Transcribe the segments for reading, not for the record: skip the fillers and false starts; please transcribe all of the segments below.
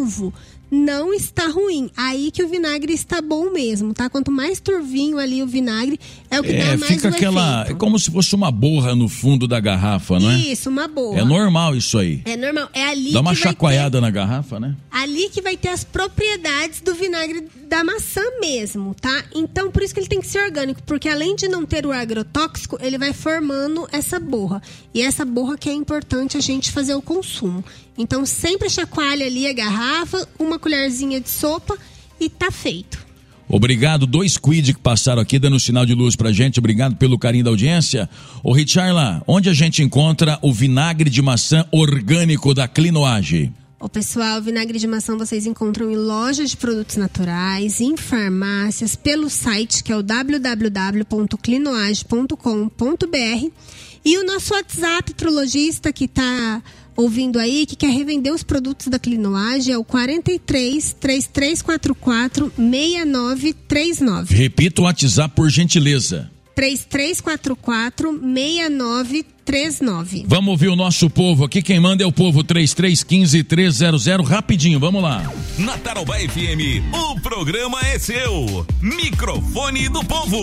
turvo, não está ruim. Aí que o vinagre está bom mesmo, tá? Quanto mais turvinho ali o vinagre, é o que dá mais fica aquela, efeito. é como se fosse uma borra no fundo da garrafa, não é? Isso, uma borra. É normal isso aí. É normal. É ali dá uma que vai chacoalhada na garrafa, né? Ali que vai ter as propriedades do vinagre da maçã mesmo, tá? Então, por isso que ele tem que ser orgânico, porque além de não ter o agrotóxico, ele vai formando essa borra. E essa borra que é importante a gente fazer o consumo. Então, sempre chacoalha ali a garrafa, uma colherzinha de sopa e tá feito. Obrigado, 2 quid que passaram aqui dando sinal de luz pra gente, obrigado pelo carinho da audiência. Ô Richarla, onde a gente encontra o vinagre de maçã orgânico da Clinoage? Ô pessoal, vinagre de maçã vocês encontram em lojas de produtos naturais, em farmácias, pelo site que é o www.clinoage.com.br e o nosso WhatsApp pro lojista que tá ouvindo aí, que quer revender os produtos da Clinoage, é o 43 3344 6939. Repita o WhatsApp por gentileza. 3344 6939. Vamos ouvir o nosso povo aqui, quem manda é o povo 3315-300, rapidinho, vamos lá. Na Tarobá FM, o programa é seu. Microfone do povo.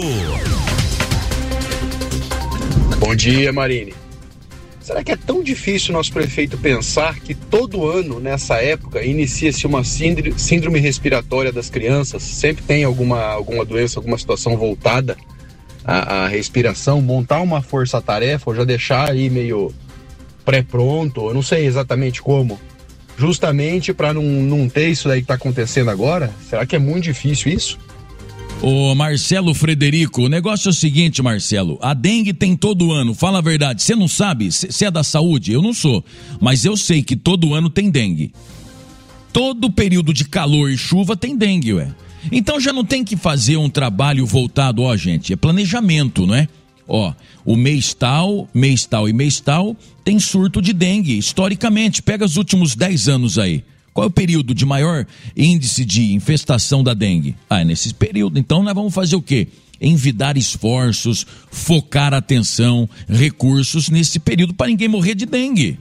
Bom dia, Marine. Será que é tão difícil o nosso prefeito pensar que todo ano, nessa época, inicia-se uma síndrome respiratória das crianças? Sempre tem alguma doença, alguma situação voltada à respiração, montar uma força-tarefa ou já deixar aí meio pré-pronto, eu não sei exatamente como, justamente para não ter isso daí que está acontecendo agora? Será que é muito difícil isso? Ô Marcelo Frederico, o negócio é o seguinte, Marcelo, a dengue tem todo ano, fala a verdade, você não sabe, você é da saúde? Eu não sou, mas eu sei que todo ano tem dengue. Todo período de calor e chuva tem dengue, ué. Então já não tem que fazer um trabalho voltado, ó gente, é planejamento, não é? Ó, o mês tal e mês tal tem surto de dengue, historicamente, pega os últimos 10 anos aí. Qual é o período de maior índice de infestação da dengue? É nesse período. Então nós vamos fazer o quê? Envidar esforços, focar atenção, recursos nesse período para ninguém morrer de dengue.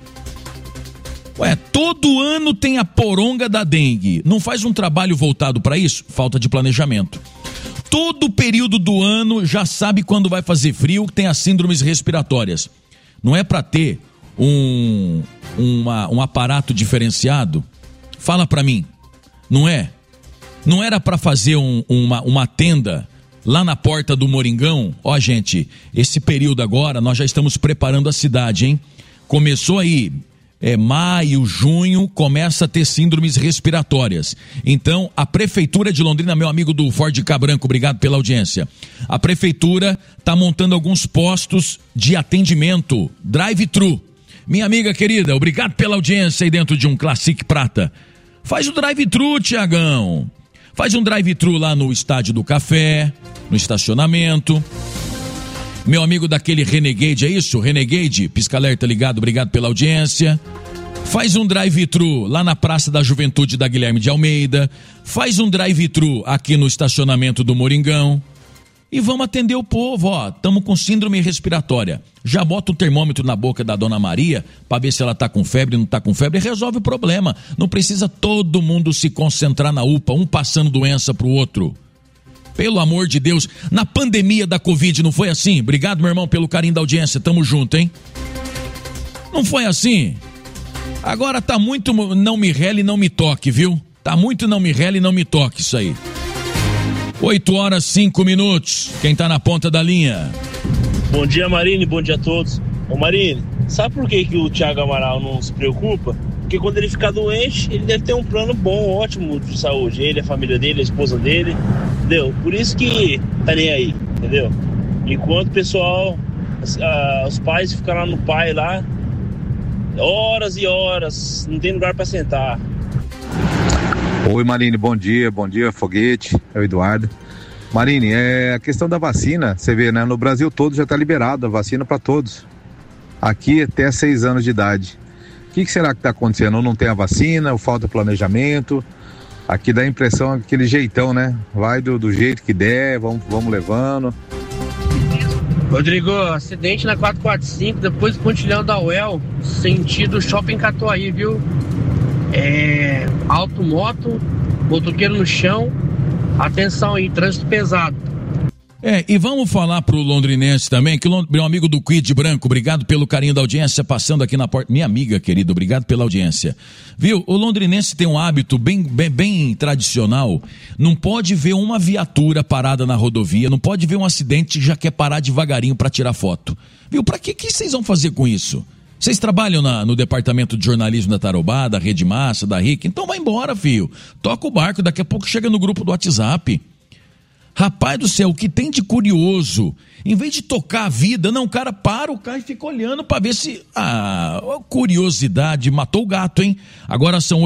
Ué, todo ano tem a poronga da dengue. Não faz um trabalho voltado para isso? Falta de planejamento. Todo período do ano já sabe quando vai fazer frio, tem as síndromes respiratórias. Não é para ter um aparato diferenciado? Fala pra mim, não é? Não era pra fazer uma tenda lá na porta do Moringão? Ó gente, esse período agora nós já estamos preparando a cidade, hein? Começou aí, maio, junho, começa a ter síndromes respiratórias. Então, a Prefeitura de Londrina, meu amigo do Ford Cabranco, obrigado pela audiência. A Prefeitura tá montando alguns postos de atendimento, drive-thru. Minha amiga querida, obrigado pela audiência aí dentro de um Classic Prata. Faz o drive-thru, Tiagão. Faz um drive-thru lá no Estádio do Café, no estacionamento. Meu amigo daquele Renegade, é isso? Renegade, pisca-alerta ligado, obrigado pela audiência. Faz um drive-thru lá na Praça da Juventude da Guilherme de Almeida. Faz um drive-thru aqui no estacionamento do Moringão. E vamos atender o povo, ó, estamos com síndrome respiratória. Já bota o termômetro na boca da dona Maria, para ver se ela tá com febre, não tá com febre, e resolve o problema. Não precisa todo mundo se concentrar na UPA, um passando doença pro outro. Pelo amor de Deus, na pandemia da Covid não foi assim? Obrigado, meu irmão, pelo carinho da audiência, tamo junto, hein? Não foi assim? Agora tá muito não me rele, não me toque, viu? Tá muito não me rele, não me toque isso aí. 8h05. Quem tá na ponta da linha? Bom dia, Marine, bom dia a todos. Ô Marine, sabe por que o Thiago Amaral não se preocupa? Porque quando ele ficar doente, ele deve ter um plano bom, ótimo de saúde. Ele, a família dele, a esposa dele, entendeu? Por isso que tá nem aí, entendeu? Enquanto o pessoal, os pais ficam lá no pai lá, horas e horas, não tem lugar pra sentar. Oi Marine, bom dia, Foguete, é o Eduardo. Marine, a questão da vacina, você vê, né, no Brasil todo já está liberado a vacina para todos. Aqui até 6 anos de idade. O que será que está acontecendo? Ou não tem a vacina, ou falta planejamento? Aqui dá a impressão, aquele jeitão, né? Vai do jeito que der, vamos levando. Rodrigo, acidente na 445, depois do pontilhão da UEL, sentido Shopping Catuaí, viu? Alto, moto, motoqueiro no chão, atenção aí, trânsito pesado. E vamos falar pro londrinense também, que meu amigo do Quid Branco, obrigado pelo carinho da audiência, passando aqui na porta. Minha amiga querida, obrigado pela audiência. Viu? O londrinense tem um hábito bem tradicional, não pode ver uma viatura parada na rodovia, não pode ver um acidente e já quer parar devagarinho para tirar foto. Viu? Pra que vocês vão fazer com isso? Vocês trabalham no departamento de jornalismo da Tarobá, da Rede Massa, da RIC, então vai embora, filho. Toca o barco, daqui a pouco chega no grupo do WhatsApp. Rapaz do céu, o que tem de curioso? Em vez de tocar a vida, não, o cara para o carro e fica olhando para ver se... curiosidade, matou o gato, hein? Agora são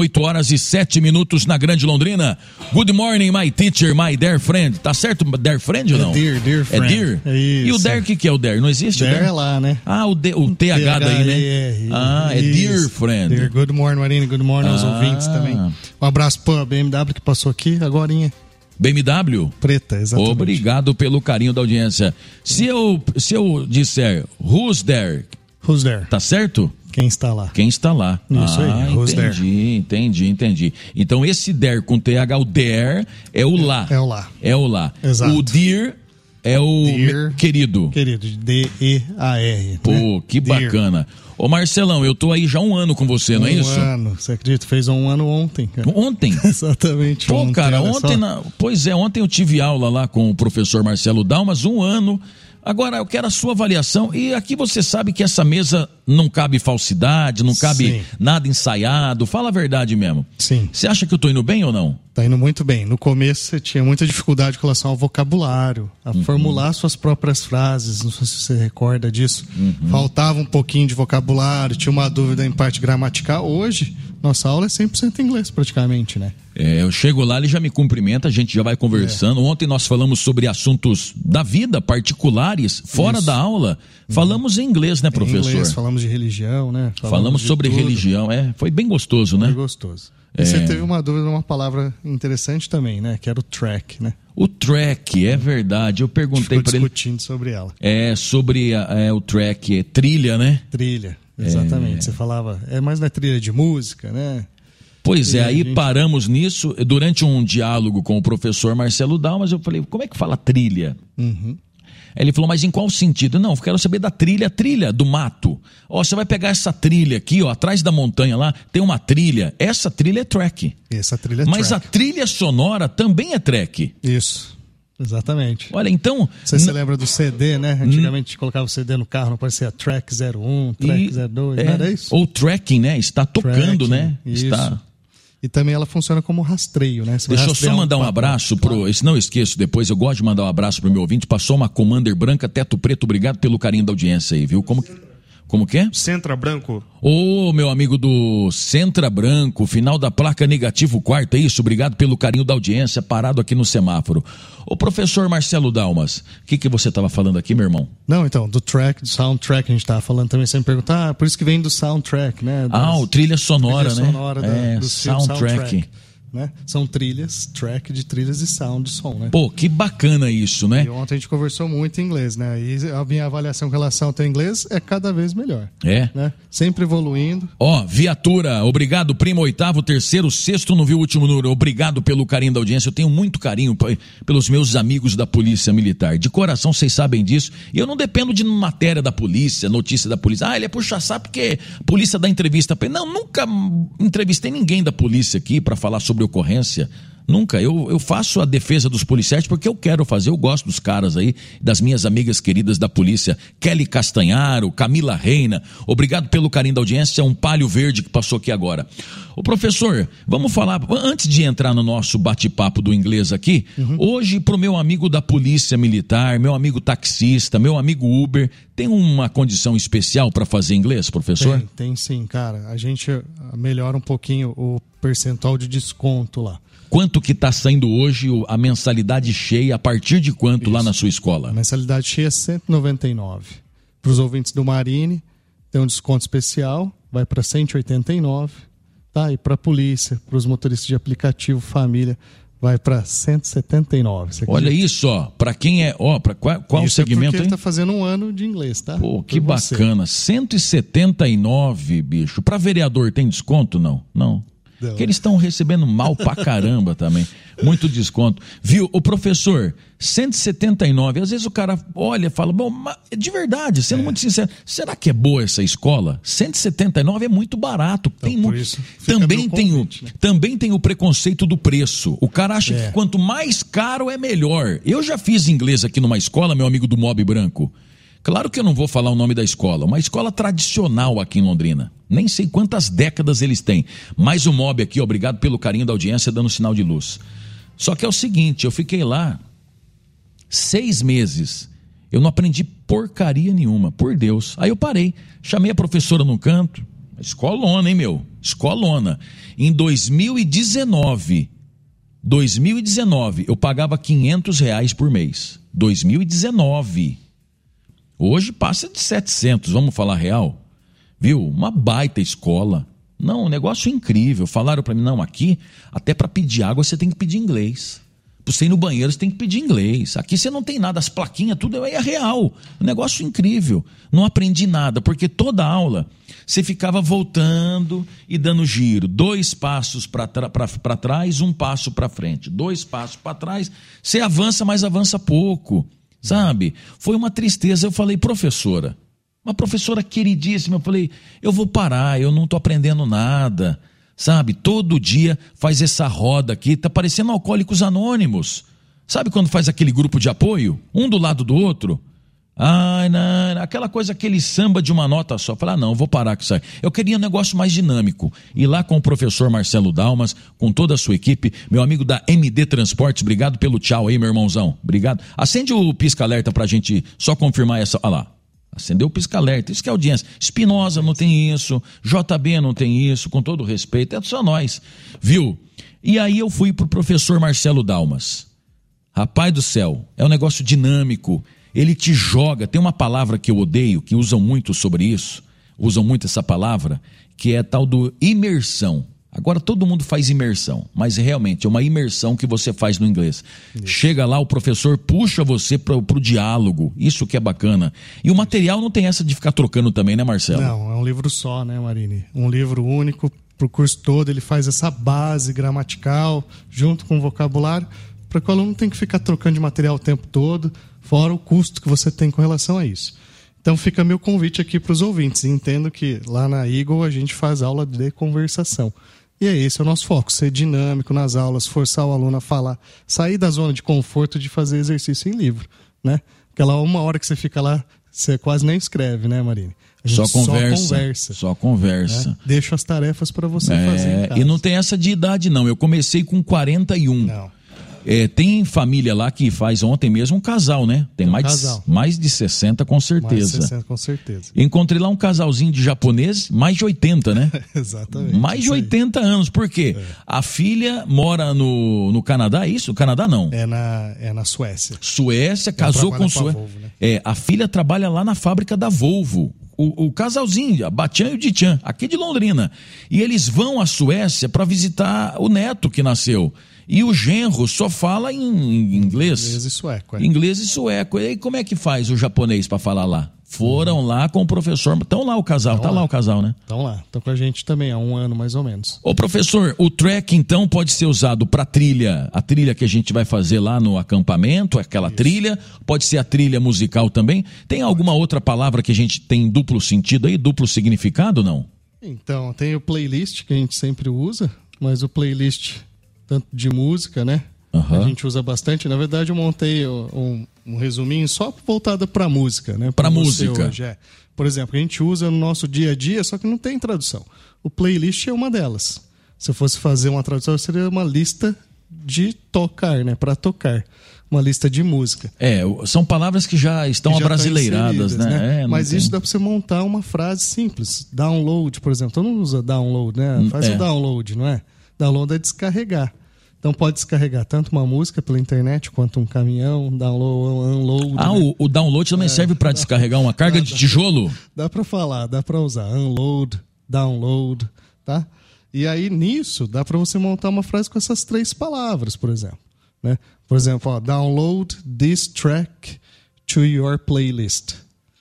8h07 na Grande Londrina. Good morning, my teacher, my dear friend. Tá certo, dear friend ou não? Dear friend. É dear? É isso. E o dear, o que é o dear? Não existe dear? O dear é lá, né? O TH daí, né? É dear friend. Dear, good morning, Marina, good morning aos ouvintes também. Um abraço pra BMW que passou aqui agorinha. BMW? Preta, exatamente. Obrigado pelo carinho da audiência. Se eu disser who's there? Who's there? Tá certo? Quem está lá. Quem está lá. Isso aí, who's entendi. Então esse there com TH, o there é o lá. É o lá. Exato. O dear é o dear, querido. Querido, D-E-A-R. Pô, né? Que bacana. Ô Marcelão, eu tô aí já há um ano com você, não é isso? Um ano, você acredita? Fez um ano ontem, cara. Ontem? Exatamente. Pô, ontem, cara, ontem eu tive aula lá com o professor Marcelo Dalmas, um ano. Agora, eu quero a sua avaliação, e aqui você sabe que essa mesa não cabe falsidade, não cabe nada ensaiado, fala a verdade mesmo. Sim. Você acha que eu tô indo bem ou não? Tá indo muito bem. No começo você tinha muita dificuldade com relação ao vocabulário, a formular suas próprias frases, não sei se você recorda disso. Faltava um pouquinho de vocabulário, tinha uma dúvida em parte gramatical. Hoje, nossa aula é 100% inglês praticamente, né? Eu chego lá, ele já me cumprimenta, a gente já vai conversando. Ontem nós falamos sobre assuntos da vida, particulares, fora da aula. Falamos em inglês, né, professor? Em inglês, falamos de religião, né? Falamos sobre religião, foi bem gostoso, né? Foi gostoso. E você teve uma dúvida, uma palavra interessante também, né? Que era o track, né? O track, é verdade. Eu perguntei para ele. Discutindo sobre ela. Sobre o track, trilha, né? Trilha, exatamente. Você falava, mas não é trilha de música, né? Pois aí paramos nisso. Durante um diálogo com o professor Marcelo Dalmas, eu falei, como é que fala trilha? Ele falou, mas em qual sentido? Não, eu quero saber da trilha do mato. Você vai pegar essa trilha aqui, atrás da montanha lá, tem uma trilha. Essa trilha é track. Essa trilha é mas track. A trilha sonora também é track. Isso, exatamente. Olha, então... Você lembra do CD, né? Antigamente a gente colocava o CD no carro, não parecia track 01, track 02, não era isso? Ou tracking, né? Está tocando, né? Isso. Está... E também ela funciona como rastreio, né? Deixa eu só mandar um abraço se não esqueço depois, eu gosto de mandar um abraço pro meu ouvinte, passou uma Commander branca, teto preto, obrigado pelo carinho da audiência aí, viu? Como que é? Centra Branco. Meu amigo do Centra Branco, final da placa negativo quarto, é isso? Obrigado pelo carinho da audiência, parado aqui no semáforo. Ô professor Marcelo Dalmas, o que você estava falando aqui, meu irmão? Não, então, do soundtrack a gente estava falando também, você me pergunta, por isso que vem do soundtrack, né? O trilha sonora, trilha sonora, né? Do soundtrack. Né? São trilhas, track de trilhas e sound de som, né? Pô, que bacana isso, né? E ontem a gente conversou muito em inglês, né? E a minha avaliação com relação ao teu inglês é cada vez melhor. Né? Sempre evoluindo. Viatura, obrigado, primo, 8º, 3º, 6º, não viu o último número. Obrigado pelo carinho da audiência. Eu tenho muito carinho pelos meus amigos da Polícia Militar. De coração, vocês sabem disso. E eu não dependo de matéria da polícia, notícia da polícia. Ele é puxa-saco porque a polícia dá entrevista pra ele. Não, nunca entrevistei ninguém da polícia aqui para falar sobre ocorrência. Nunca. Eu faço a defesa dos policiais porque eu quero fazer, eu gosto dos caras aí, das minhas amigas queridas da polícia, Kelly Castanharo, Camila Reina, obrigado pelo carinho da audiência, um palio verde que passou aqui agora. Ô professor, vamos falar, antes de entrar no nosso bate-papo do inglês aqui, hoje pro meu amigo da Polícia Militar, meu amigo taxista, meu amigo Uber, tem uma condição especial para fazer inglês, professor? Tem sim, cara. A gente melhora um pouquinho o percentual de desconto lá. Quanto que está saindo hoje a mensalidade cheia, a partir de quanto lá na sua escola? A mensalidade cheia é R$199. Para os ouvintes do Marine, tem um desconto especial, vai para R$189. Tá? E para a polícia, para os motoristas de aplicativo, família, vai para R$179. Olha isso, para quem é, para qual isso segmento, porque hein? ele está fazendo um ano de inglês, tá? Pô, que bacana, R$179, bicho. Para vereador tem desconto? Não. Que eles estão recebendo mal pra caramba também. Muito desconto. Viu? O professor, 179. Às vezes o cara olha e fala, bom, de verdade, sendo muito sincero, será que é boa essa escola? 179 é muito barato. Então, por isso, também tem o preconceito do preço. O cara acha que quanto mais caro é melhor. Eu já fiz inglês aqui numa escola, meu amigo do Mob Branco. Claro que eu não vou falar o nome da escola, uma escola tradicional aqui em Londrina. Nem sei quantas décadas eles têm. Mas o Mob aqui, obrigado pelo carinho da audiência, dando sinal de luz. Só que é o seguinte, eu fiquei lá 6 meses. Eu não aprendi porcaria nenhuma, por Deus. Aí eu parei, chamei a professora no canto. Escolona, hein, meu? Escolona. Em 2019, eu pagava R$500 por mês. 2019. Hoje passa de 700, vamos falar real? Viu? Uma baita escola. Não, um negócio incrível. Falaram para mim, não, aqui, até para pedir água você tem que pedir inglês. Para você ir no banheiro você tem que pedir inglês. Aqui você não tem nada, as plaquinhas, tudo é real. Um negócio incrível. Não aprendi nada, porque toda aula você ficava voltando e dando giro. 2 passos para trás, 1 passo para frente. 2 passos para trás, você avança, mas avança pouco. Sabe? Foi uma tristeza. Eu falei, professora, uma professora queridíssima, eu falei, eu vou parar, eu não estou aprendendo nada, sabe? Todo dia faz essa roda aqui, tá parecendo Alcoólicos Anônimos. Sabe quando faz aquele grupo de apoio? Um do lado do outro? Ai, não, aquela coisa, aquele samba de uma nota só. Falar, não, eu vou parar com isso aí. Eu queria um negócio mais dinâmico. E lá com o professor Marcelo Dalmas, com toda a sua equipe, meu amigo da MD Transportes, obrigado pelo tchau aí, meu irmãozão. Obrigado. Acende o pisca-alerta pra gente só confirmar essa. Olha lá. Acendeu o pisca-alerta. Isso que é audiência. Espinosa não tem isso. JB não tem isso. Com todo respeito. É só nós. Viu? E aí eu fui pro professor Marcelo Dalmas. Rapaz do céu. É um negócio dinâmico. Ele te joga, tem uma palavra que eu odeio, que usam muito sobre isso, usam muito essa palavra, que é a tal do imersão. Agora todo mundo faz imersão, mas realmente é uma imersão que você faz no inglês. Isso. Chega lá, o professor puxa você pro diálogo, isso que é bacana. E o material não tem essa de ficar trocando também, né, Marcelo? Não, é um livro só, né, Marini? Um livro único pro curso todo, ele faz essa base gramatical, junto com o vocabulário, para que o aluno não tenha que ficar trocando de material o tempo todo, fora o custo que você tem com relação a isso. Então fica meu convite aqui para os ouvintes. Entendo que lá na Eagle a gente faz aula de conversação. E esse é o nosso foco, ser dinâmico nas aulas, forçar o aluno a falar, sair da zona de conforto de fazer exercício em livro, né? Aquela 1 hora que você fica lá, você quase nem escreve, né, Marini? A gente Só conversa. Né? Deixo as tarefas para você fazer em casa. E não tem essa de idade, não. Eu comecei com 41. Não. Tem família lá que faz ontem mesmo um casal, né? Tem mais de 60 com certeza. Mais de 60 com certeza. Encontrei lá um casalzinho de japonês, mais de 80, né? Exatamente. Mais de 80 anos. Por quê? A filha mora no Canadá, é isso? Canadá não. É na Suécia. Suécia, casou com Suécia. Volvo, né? A filha trabalha lá na fábrica da Volvo. O casalzinho, a Batian e o Dichan, aqui de Londrina. E eles vão à Suécia para visitar o neto que nasceu. E o genro só fala em inglês. Inglês e sueco. Inglês e sueco. E aí como é que faz o japonês para falar lá? Foram lá com o professor. Estão lá o casal, lá o casal, né? Estão lá, estão com a gente também há 1 ano mais ou menos. Ô professor, o track então pode ser usado para trilha, a trilha que a gente vai fazer lá no acampamento, aquela trilha, pode ser a trilha musical também. Tem alguma outra palavra que a gente tem duplo sentido aí, duplo significado, não? Então, tem o playlist que a gente sempre usa, mas o playlist tanto de música, né? A gente usa bastante. Na verdade, eu montei um resuminho só voltado para música, né? Para música. Hoje, Por exemplo, a gente usa no nosso dia a dia, só que não tem tradução. O playlist é uma delas. Se eu fosse fazer uma tradução, seria uma lista de tocar, né? Para tocar. Uma lista de música. São palavras que já estão abrasileiradas, né? Mas isso dá para você montar uma frase simples. Download, por exemplo. Todo mundo usa download, né? Faz o download, não é? Download é descarregar. Então pode descarregar tanto uma música pela internet quanto um caminhão, download, unload. O download também serve para descarregar uma carga de tijolo? Dá para falar, dá para usar unload, download, tá? E aí nisso dá para você montar uma frase com essas 3 palavras, por exemplo. Né? Por exemplo, download this track to your playlist.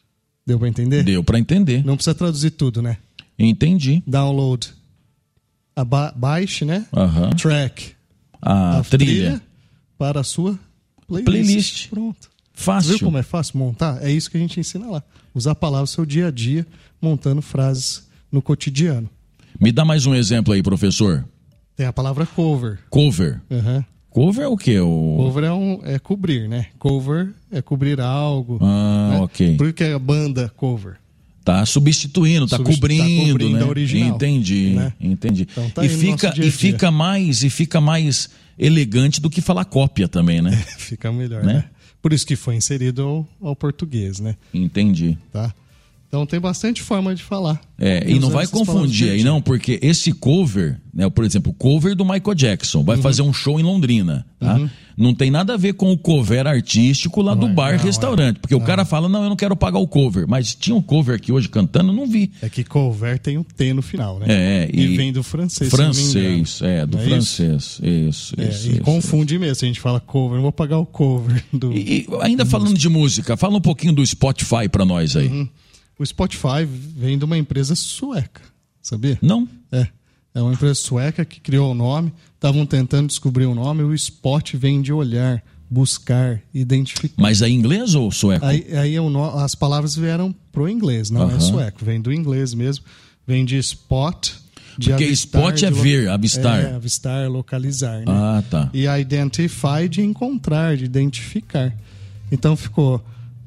Deu para entender? Deu para entender. Não precisa traduzir tudo, né? Entendi. Download baixe, né? Track. A trilha para a sua playlist. Pronto. Fácil. Viu como é fácil montar? É isso que a gente ensina lá. Usar palavras no seu dia a dia, montando frases no cotidiano. Me dá mais um exemplo aí, professor. Tem a palavra cover. Cover. Cover é o quê? Cover é cobrir, né? Cover é cobrir algo. Né? Ok. Por que a banda cover? Tá substituindo, tá cobrindo, né? A original, entendi, né? Entendi. Então, tá e fica mais elegante do que falar cópia também, né? Fica melhor, né? Por isso que foi inserido ao português, né? Entendi. Tá? Então tem bastante forma de falar. E não vai confundir aí não, porque esse cover, né, por exemplo, o cover do Michael Jackson, vai fazer um show em Londrina, tá? Não tem nada a ver com o cover artístico lá do bar-restaurante, porque o cara fala, não, eu não quero pagar o cover, mas tinha um cover aqui hoje cantando, não vi. É que cover tem um T no final, né? E vem do francês. Francês, do francês, isso. E confunde mesmo, se a gente fala cover, não vou pagar o cover do... E ainda falando de música, fala um pouquinho do Spotify pra nós aí. O Spotify vem de uma empresa sueca, sabia? Não? É uma empresa sueca que criou o nome, estavam tentando descobrir o nome, o Spot vem de olhar, buscar, identificar. Mas é inglês ou sueco? Aí as palavras vieram pro inglês, não é sueco, vem do inglês mesmo, vem de spot, de porque avistar, spot é ver, avistar. Avistar, localizar, né? Ah, tá. E identify de encontrar, de identificar. Então ficou...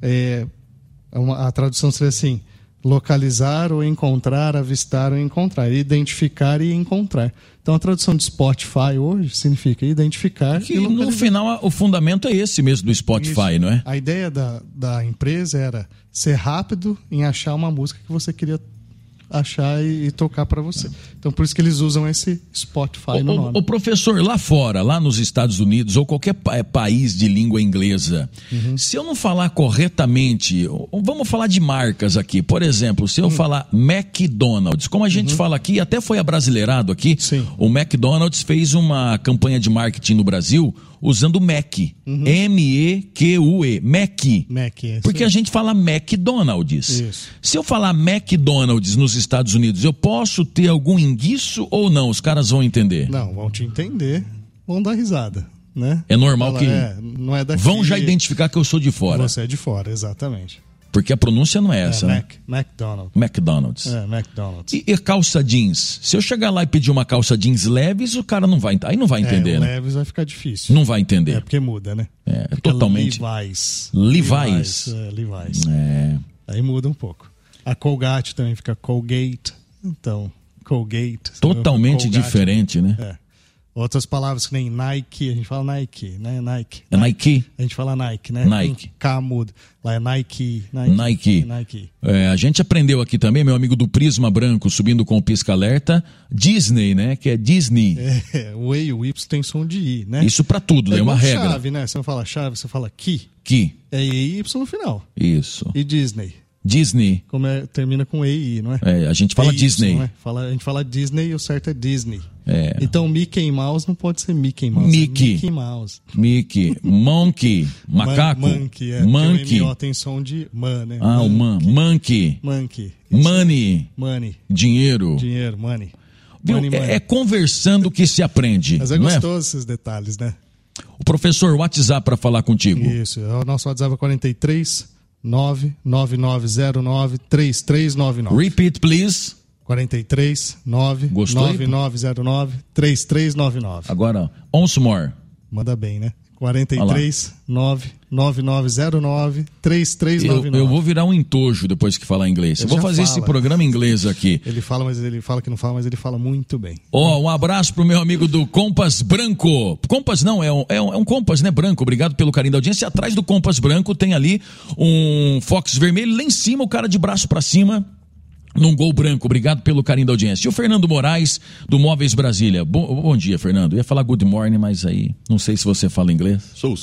a tradução seria assim: localizar ou encontrar, avistar ou encontrar, identificar e encontrar. Então a tradução de Spotify hoje significa identificar e localizar. No final o fundamento é esse mesmo do Spotify, não é? A ideia da empresa era ser rápido em achar uma música que você queria achar e tocar para você. Então por isso que eles usam esse Spotify no nome. O professor, lá fora, lá nos Estados Unidos ou qualquer país de língua inglesa, se eu não falar corretamente, vamos falar de marcas aqui, por exemplo, se eu falar McDonald's, como a gente fala aqui, até foi abrasileirado aqui, o McDonald's fez uma campanha de marketing no Brasil usando Mac, M-E-Q-U-E, Mac, porque a gente fala McDonald's. Isso. Se eu falar McDonald's nos Estados Unidos, eu posso ter algum indício ou não? Os caras vão entender? Não, vão te entender, vão dar risada, né? É normal que não é daqui, vão já identificar que eu sou de fora. Você é de fora, exatamente. Porque a pronúncia não é essa, né? McDonald's. McDonald's. E calça jeans? Se eu chegar lá e pedir uma calça jeans leves, o cara não vai entender, né? Leves vai ficar difícil. Não vai entender. Porque muda, né? Totalmente. Levi's. Aí muda um pouco. A Colgate também fica Colgate. Então, Colgate. Totalmente diferente, né? Outras palavras que nem Nike, a gente fala Nike, né? Nike. É Nike? A gente fala Nike, né? Nike. K muda. Lá é Nike. A gente aprendeu aqui também, meu amigo do Prisma Branco, subindo com o pisca-alerta, Disney, né? Que é Disney. O E e o Y tem som de I, né? Isso pra tudo, é uma regra. Chave, né? Você não fala chave, você fala key. Key. É E e Y no final. Isso. E Disney. Como termina com E e I, não é? A gente fala Disney. Não é? A gente fala Disney e o certo é Disney. Então Mickey Mouse não pode ser Mickey Mouse. Mickey Monkey, macaco. Monkey. O M-O tem som de man, né? O Monkey. Money. Dinheiro, money. Viu? É conversando que se aprende. Mas é gostoso esses detalhes, né? O professor, WhatsApp para falar contigo. Isso, o nosso WhatsApp é 43 999093399. Repeat, please. 43 99909 3399. Agora, once more. Manda bem, né? 43 99909 3399. Eu vou virar um entojo depois que falar inglês. Eu vou fazer esse programa em inglês aqui. Ele fala que não fala, mas ele fala muito bem. Um abraço pro meu amigo do Compass Branco. Compass não, é um Compass, né, branco. Obrigado pelo carinho da audiência. Atrás do Compass Branco tem ali um Fox vermelho. Lá em cima, o cara de braço pra cima, num Gol branco. Obrigado pelo carinho da audiência. E o Fernando Moraes, do Móveis Brasília. Bom dia, Fernando. Eu ia falar good morning, mas aí não sei se você fala inglês. Sou.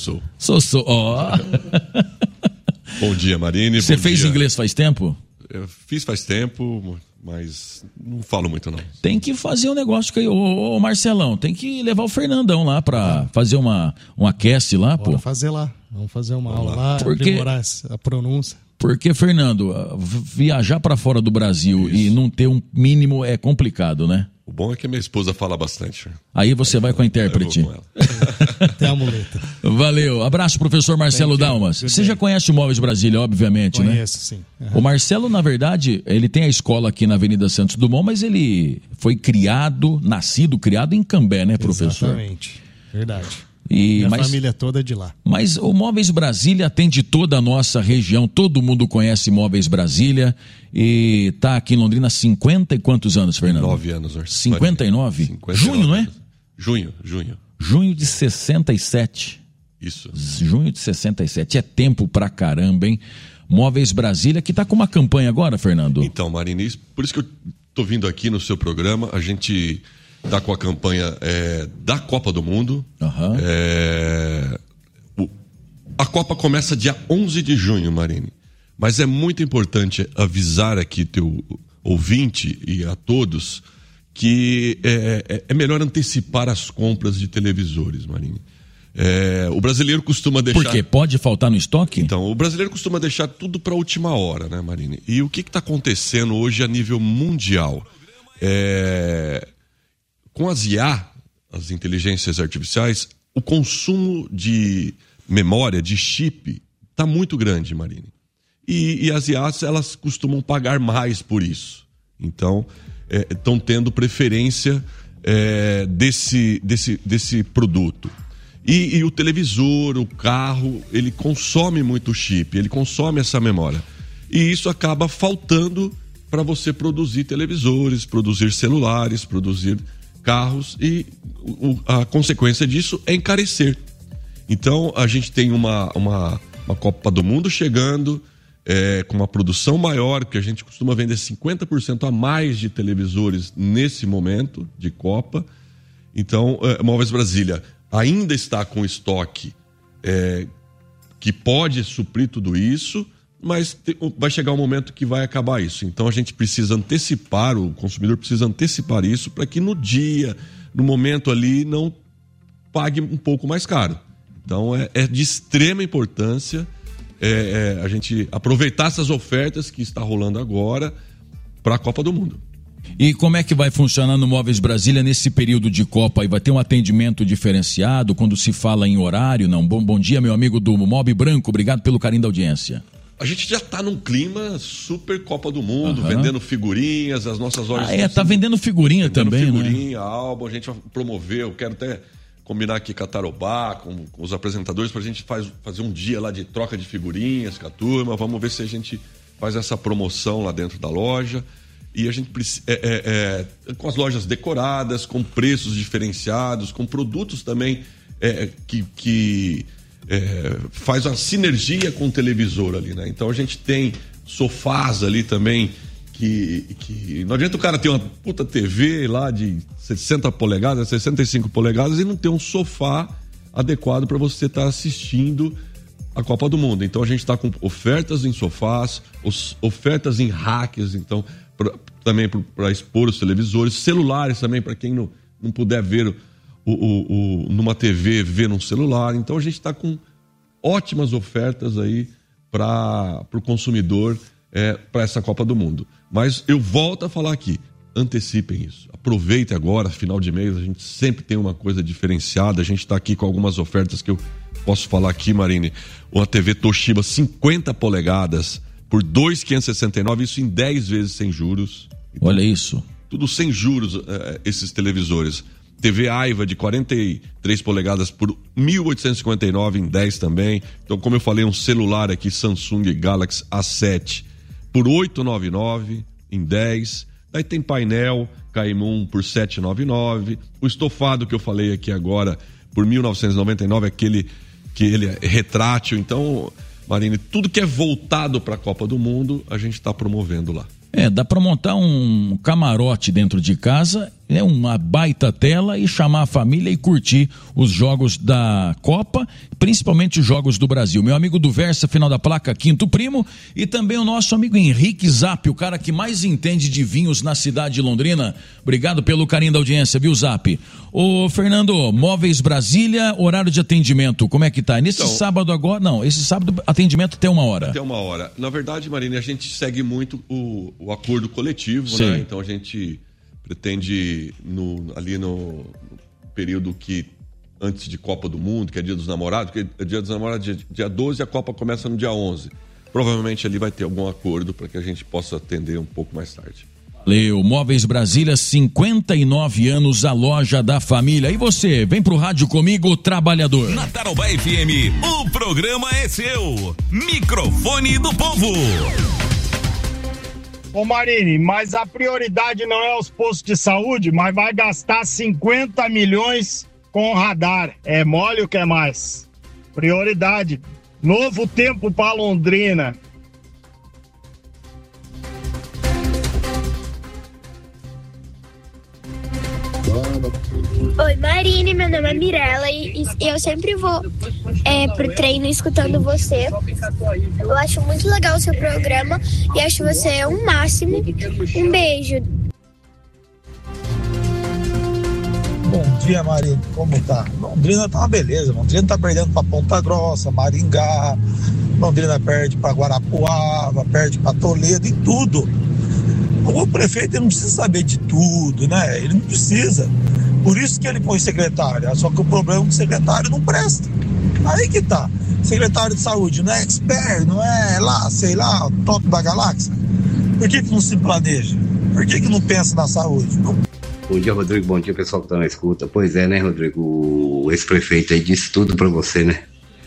Bom dia, Marine. Você fez inglês faz tempo? Eu fiz faz tempo, mas não falo muito não. Tem que fazer um negócio que ô Marcelão, tem que levar o Fernandão lá pra fazer uma cast lá, pô. Vamos fazer lá. Vamos fazer uma aula lá, aprimorar a pronúncia. Porque, Fernando, viajar para fora do Brasil e não ter um mínimo é complicado, né? O bom é que a minha esposa fala bastante. Aí você vai com a intérprete. Eu vou com ela. Tem a muleta. Valeu. Abraço, professor Marcelo Dalmas. Você já conhece o Móveis Brasília, obviamente, né? Conheço, sim. O Marcelo, na verdade, ele tem a escola aqui na Avenida Santos Dumont, mas ele foi criado em Cambé, né, professor? Exatamente. Verdade. Minha família toda é de lá. Mas o Móveis Brasília atende toda a nossa região, todo mundo conhece Móveis Brasília e tá aqui em Londrina há 50 e quantos anos, Fernando? 9 anos. 59? 59 Junho, não é? Junho. Junho de 67. Isso. Junho de 67. É tempo pra caramba, hein? Móveis Brasília, que tá com uma campanha agora, Fernando. Então, Marini, por isso que eu tô vindo aqui no seu programa, a gente tá com a campanha da Copa do Mundo. Uhum. A Copa começa dia 11 de junho, Marini. Mas é muito importante avisar aqui teu ouvinte e a todos que é melhor antecipar as compras de televisores, Marini. O brasileiro costuma deixar... Por quê? Pode faltar no estoque? Então, o brasileiro costuma deixar tudo para a última hora, né, Marini? E o que está acontecendo hoje a nível mundial? Com as IA, as inteligências artificiais, o consumo de memória, de chip, está muito grande, Marini. E as IAs, elas costumam pagar mais por isso. Então, estão tendo preferência desse produto. E o televisor, o carro, ele consome muito chip, ele consome essa memória. E isso acaba faltando para você produzir televisores, produzir celulares, produzir carros, e a consequência disso é encarecer. Então, a gente tem uma Copa do Mundo chegando, com uma produção maior, porque a gente costuma vender 50% a mais de televisores nesse momento de Copa. Então, Móveis Brasília ainda está com estoque que pode suprir tudo isso, mas vai chegar um momento que vai acabar isso. Então a gente precisa antecipar, o consumidor precisa antecipar isso para que no dia, no momento ali, não pague um pouco mais caro. Então é de extrema importância a gente aproveitar essas ofertas que está rolando agora para a Copa do Mundo. E como é que vai funcionar no Móveis Brasília nesse período de Copa? Aí vai ter um atendimento diferenciado quando se fala em horário? Não? Bom dia, meu amigo do Mob Branco. Obrigado pelo carinho da audiência. A gente já está num clima super Copa do Mundo, vendendo figurinhas, as nossas lojas... tá vendendo figurinha também, figurinha, álbum, a gente vai promover, eu quero até combinar aqui com a Tarobá, com os apresentadores, pra gente fazer um dia lá de troca de figurinhas com a turma, vamos ver se a gente faz essa promoção lá dentro da loja. E a gente precisa, com as lojas decoradas, com preços diferenciados, com produtos também que faz uma sinergia com o televisor ali, né? Então a gente tem sofás ali também que não adianta o cara ter uma puta TV lá de 60 polegadas, 65 polegadas e não ter um sofá adequado para você estar assistindo a Copa do Mundo. Então a gente está com ofertas em sofás, ofertas em racks, então também para expor os televisores, celulares também para quem não puder ver numa TV, ver num celular. Então a gente está com ótimas ofertas aí para o consumidor para essa Copa do Mundo. Mas eu volto a falar aqui, antecipem isso. Aproveitem agora, final de mês, a gente sempre tem uma coisa diferenciada. A gente está aqui com algumas ofertas que eu posso falar aqui, Marine. Uma TV Toshiba 50 polegadas por R$ 2.569, isso em 10 vezes sem juros. Então, olha isso. Tudo sem juros, esses televisores. TV Aiva de 43 polegadas por R$ 1.859 em 10 também. Então, como eu falei, um celular aqui, Samsung Galaxy A7 por R$ 899 em 10. Daí tem painel Kaimun por R$ 799. O estofado que eu falei aqui agora por R$ 1.999, aquele que ele é retrátil. Então, Marine, tudo que é voltado para a Copa do Mundo, a gente está promovendo lá. Dá para montar um camarote dentro de casa, uma baita tela e chamar a família e curtir os jogos da Copa, principalmente os jogos do Brasil. Meu amigo do Versa, final da placa, Quinto Primo, e também o nosso amigo Henrique Zap, o cara que mais entende de vinhos na cidade de Londrina. Obrigado pelo carinho da audiência, viu, Zap? Ô, Fernando, Móveis Brasília, horário de atendimento, como é que tá? Nesse sábado agora, não, esse sábado atendimento até 1h. Até 1h. Na verdade, Marine, a gente segue muito o acordo coletivo, né? Então a gente pretende, ali no período que antes de Copa do Mundo, que é Dia dos Namorados, porque é Dia dos Namorados dia 12 e a Copa começa no dia 11. Provavelmente ali vai ter algum acordo para que a gente possa atender um pouco mais tarde. Valeu, Móveis Brasília, 59 anos, a loja da família. E você, vem pro rádio comigo, trabalhador. Na Tarobá FM, o programa é seu. Microfone do povo. Ô Marini, mas a prioridade não é os postos de saúde, mas vai gastar 50 milhões com radar. É mole o que é mais? Prioridade. Novo tempo para Londrina. Oi, Marine, meu nome é Mirella e eu sempre vou pro treino escutando você. Eu acho muito legal o seu programa e acho você um máximo. Um beijo. Bom dia, Marine. Como tá? Londrina tá uma beleza. Londrina tá perdendo pra Ponta Grossa, Maringá. Londrina perde pra Guarapuava, perde pra Toledo e tudo. O prefeito ele não precisa saber de tudo, né? Ele não precisa. Por isso que ele põe secretário. Só que o problema é que o secretário não presta. Aí que tá. Secretário de saúde não é expert, não é lá, sei lá, o top da galáxia. Por que não se planeja? Por que não pensa na saúde? Bom dia, Rodrigo. Bom dia, pessoal que tá na escuta. Pois é, né, Rodrigo? O ex-prefeito aí disse tudo pra você, né?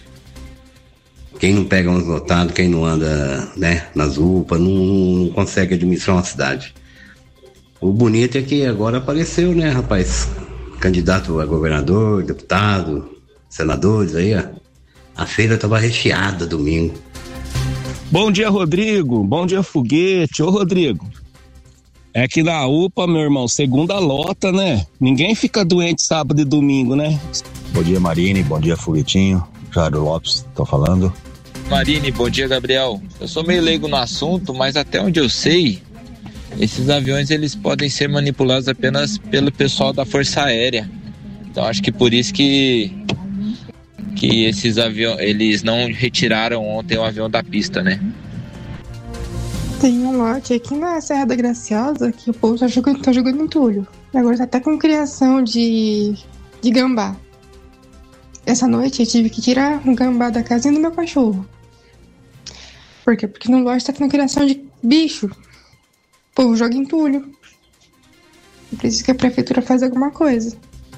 Quem não pega uns lotados, quem não anda, né, nas UPA, não consegue administrar uma cidade. O bonito é que agora apareceu, né, rapaz? Candidato a governador, deputado, senadores aí, ó. A feira tava recheada domingo. Bom dia, Rodrigo. Bom dia, Foguete. Ô, Rodrigo. É que na UPA, meu irmão, segunda lota, né? Ninguém fica doente sábado e domingo, né? Bom dia, Marine. Bom dia, Foguetinho. Jairo Lopes, tô falando. Marine, bom dia, Gabriel. Eu sou meio leigo no assunto, mas até onde eu sei, esses aviões eles podem ser manipulados apenas pelo pessoal da Força Aérea. Então acho que por isso que esses aviões, eles não retiraram ontem o avião da pista, né? Tem um lote aqui na Serra da Graciosa que o povo tá jogando entulho. Agora tá até com criação de gambá. Essa noite eu tive que tirar um gambá da casinha do meu cachorro. Por quê? Porque no lote tá tendo criação de bicho. O povo joga entulho. Preciso que a prefeitura faça alguma coisa.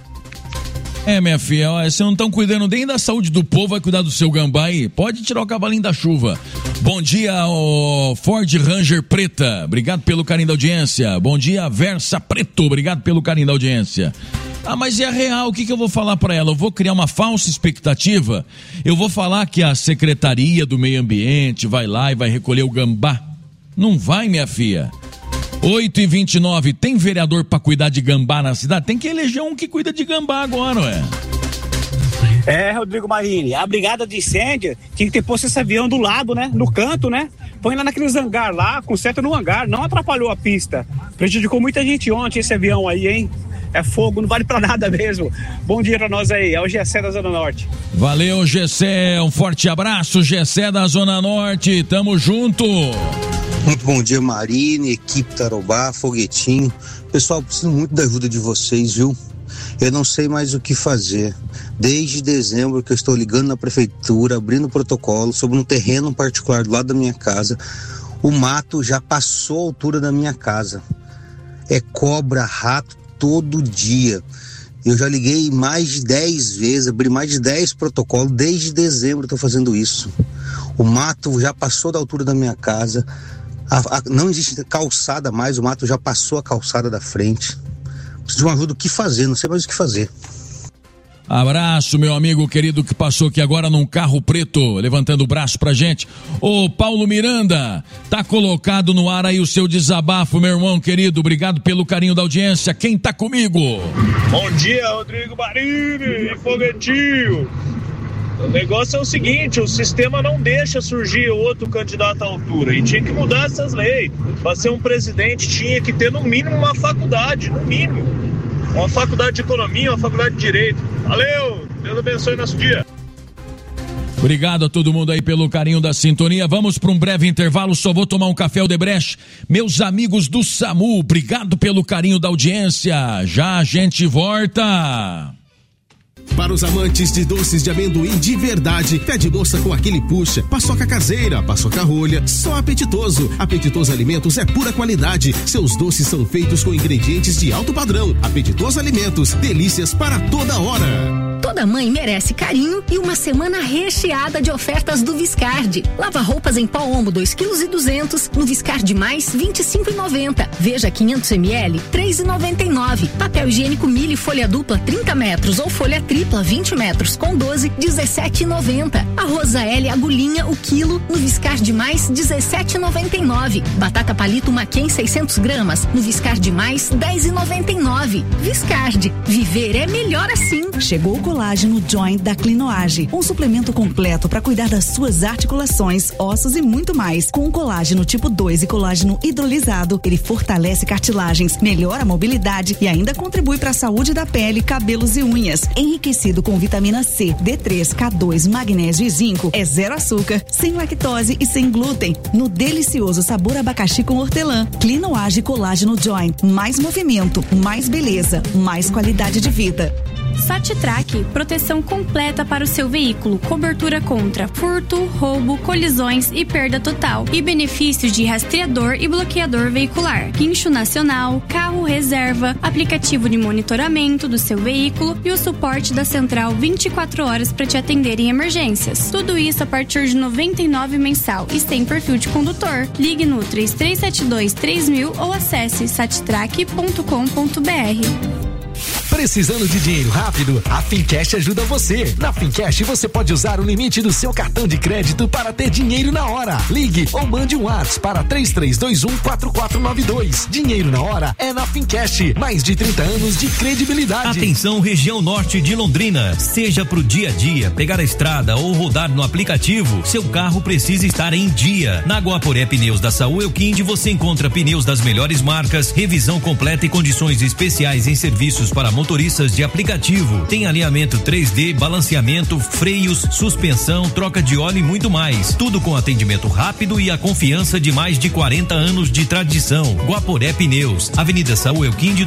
Minha filha, vocês não estão cuidando nem da saúde do povo, vai cuidar do seu gambá aí. Pode tirar o cavalinho da chuva. Bom dia, Ford Ranger Preta. Obrigado pelo carinho da audiência. Bom dia, Versa Preto. Obrigado pelo carinho da audiência. Mas é real, o que eu vou falar para ela? Eu vou criar uma falsa expectativa? Eu vou falar que a Secretaria do Meio Ambiente vai lá e vai recolher o gambá? Não vai, minha filha. 8h29, tem vereador para cuidar de gambá na cidade? Tem que eleger um que cuida de gambá agora, ué. Rodrigo Marini, a brigada de incêndio tinha que ter posto esse avião do lado, né? No canto, né? Põe lá naqueles hangar lá, conserta no hangar, não atrapalhou a pista. Prejudicou muita gente ontem esse avião aí, hein? É fogo, não vale pra nada mesmo. Bom dia pra nós aí, é o Gessé da Zona Norte. Valeu, Gessé, um forte abraço, Gessé da Zona Norte, tamo junto. Muito bom dia, Marine, equipe Tarobá, Foguetinho. Pessoal, preciso muito da ajuda de vocês, viu? Eu não sei mais o que fazer. Desde dezembro que eu estou ligando na prefeitura, abrindo protocolo sobre um terreno particular do lado da minha casa. O mato já passou a altura da minha casa. É cobra, rato, todo dia. Eu já liguei mais de 10 vezes, abri mais de 10 protocolos, desde dezembro estou fazendo isso. O mato já passou da altura da minha casa, não existe calçada mais, o mato já passou a calçada da frente. Preciso de uma ajuda, o que fazer, não sei mais o que fazer. Abraço, meu amigo querido que passou aqui agora num carro preto, levantando o braço pra gente. Ô, Paulo Miranda, tá colocado no ar aí o seu desabafo, meu irmão querido. Obrigado pelo carinho da audiência. Quem tá comigo? Bom dia, Rodrigo Marini e Foguetinho. O negócio é o seguinte, o sistema não deixa surgir outro candidato à altura e tinha que mudar essas leis. Para ser um presidente tinha que ter no mínimo uma faculdade, no mínimo. Uma faculdade de economia, uma faculdade de direito. Valeu, Deus abençoe nosso dia. Obrigado a todo mundo aí pelo carinho da sintonia. Vamos para um breve intervalo, só vou tomar um café Odebrecht. Meus amigos do SAMU, obrigado pelo carinho da audiência. Já a gente volta. Para os amantes de doces de amendoim de verdade, pé de moça com aquele puxa, paçoca caseira, paçoca rolha, só Apetitoso. Apetitoso Alimentos é pura qualidade. Seus doces são feitos com ingredientes de alto padrão. Apetitoso Alimentos, delícias para toda hora. Toda mãe merece carinho e uma semana recheada de ofertas do Viscard. Lava roupas em pó Omo 2,2 kg, no Viscard Mais R$ 25,90. Veja 500 ml, R$ 3,99. Papel higiênico milho folha dupla 30 metros ou folha tripla 20 metros com 12, R$ 17,90. Arroz L agulhinha o quilo, no Viscard Mais R$ 17,99. Batata palito Maquen 600 gramas, no Viscard Mais R$ 10,99. Viscard, viver é melhor assim. Chegou o colágeno Joint da Clinoage, um suplemento completo para cuidar das suas articulações, ossos e muito mais. Com colágeno tipo 2 e colágeno hidrolisado, ele fortalece cartilagens, melhora a mobilidade e ainda contribui para a saúde da pele, cabelos e unhas. Enriquecido com vitamina C, D3, K2, magnésio e zinco, é zero açúcar, sem lactose e sem glúten. No delicioso sabor abacaxi com hortelã. Clinoage Colágeno Joint, mais movimento, mais beleza, mais qualidade de vida. Satitrack, proteção completa para o seu veículo, cobertura contra furto, roubo, colisões e perda total, e benefícios de rastreador e bloqueador veicular, guincho nacional, carro reserva, aplicativo de monitoramento do seu veículo e o suporte da central 24 horas para te atender em emergências. Tudo isso a partir de R$ 99 mensal e sem perfil de condutor. Ligue no 3372-3000 ou acesse satitrack.com.br. Precisando de dinheiro rápido? A Fincash ajuda você. Na Fincash você pode usar o limite do seu cartão de crédito para ter dinheiro na hora. Ligue ou mande um WhatsApp para 33214492. Dinheiro na hora é na Fincash. Mais de 30 anos de credibilidade. Atenção, região norte de Londrina. Seja pro dia a dia, pegar a estrada ou rodar no aplicativo, seu carro precisa estar em dia. Na Guaporé Pneus da Saúl Elquinde você encontra pneus das melhores marcas, revisão completa e condições especiais em serviços para motoristas de aplicativo. Tem alinhamento 3D, balanceamento, freios, suspensão, troca de óleo e muito mais. Tudo com atendimento rápido e a confiança de mais de 40 anos de tradição. Guaporé Pneus, Avenida Saúl Elquinde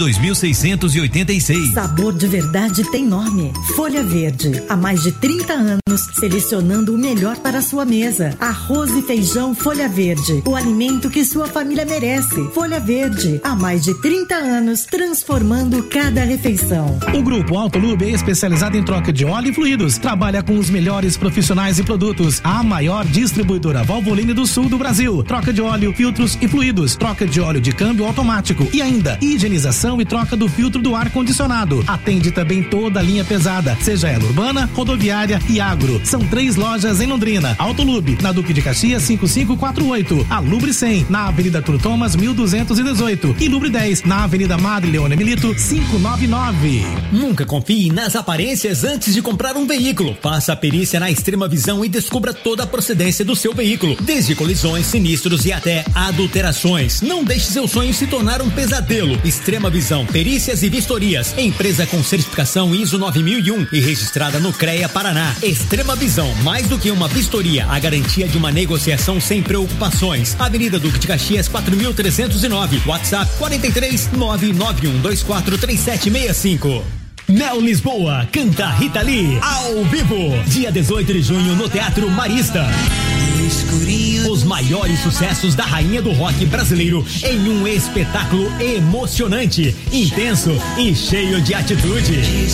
2686. Sabor de verdade tem nome. Folha Verde. Há mais de 30 anos, selecionando o melhor para a sua mesa. Arroz e feijão Folha Verde. O alimento que sua família merece. Folha Verde. Há mais de 30 anos, transformando cada refeição. O Grupo Autolube é especializado em troca de óleo e fluidos. Trabalha com os melhores profissionais e produtos. A maior distribuidora Valvoline do sul do Brasil. Troca de óleo, filtros e fluidos. Troca de óleo de câmbio automático. E ainda, higienização e troca do filtro do ar-condicionado. Atende também toda a linha pesada, seja ela urbana, rodoviária e agro. São 3 lojas em Londrina. Autolube, na Duque de Caxias 5548. A Lubre 100, na Avenida Arthur Thomas 1218. E Lubre 10, na Avenida Madre Leone Milito 599. Nunca confie nas aparências antes de comprar um veículo. Faça a perícia na Extrema Visão e descubra toda a procedência do seu veículo, desde colisões, sinistros e até adulterações. Não deixe seu sonho se tornar um pesadelo. Extrema Visão, perícias e vistorias. Empresa com certificação ISO 9001 e registrada no CREA Paraná. Extrema Visão, mais do que uma vistoria, a garantia de uma negociação sem preocupações. Avenida Duque de Caxias 4309. WhatsApp 43 991243765. Mel Lisboa, canta Rita Lee, ao vivo, dia 18 de junho no Teatro Marista. Os maiores sucessos da rainha do rock brasileiro em um espetáculo emocionante, intenso e cheio de atitude.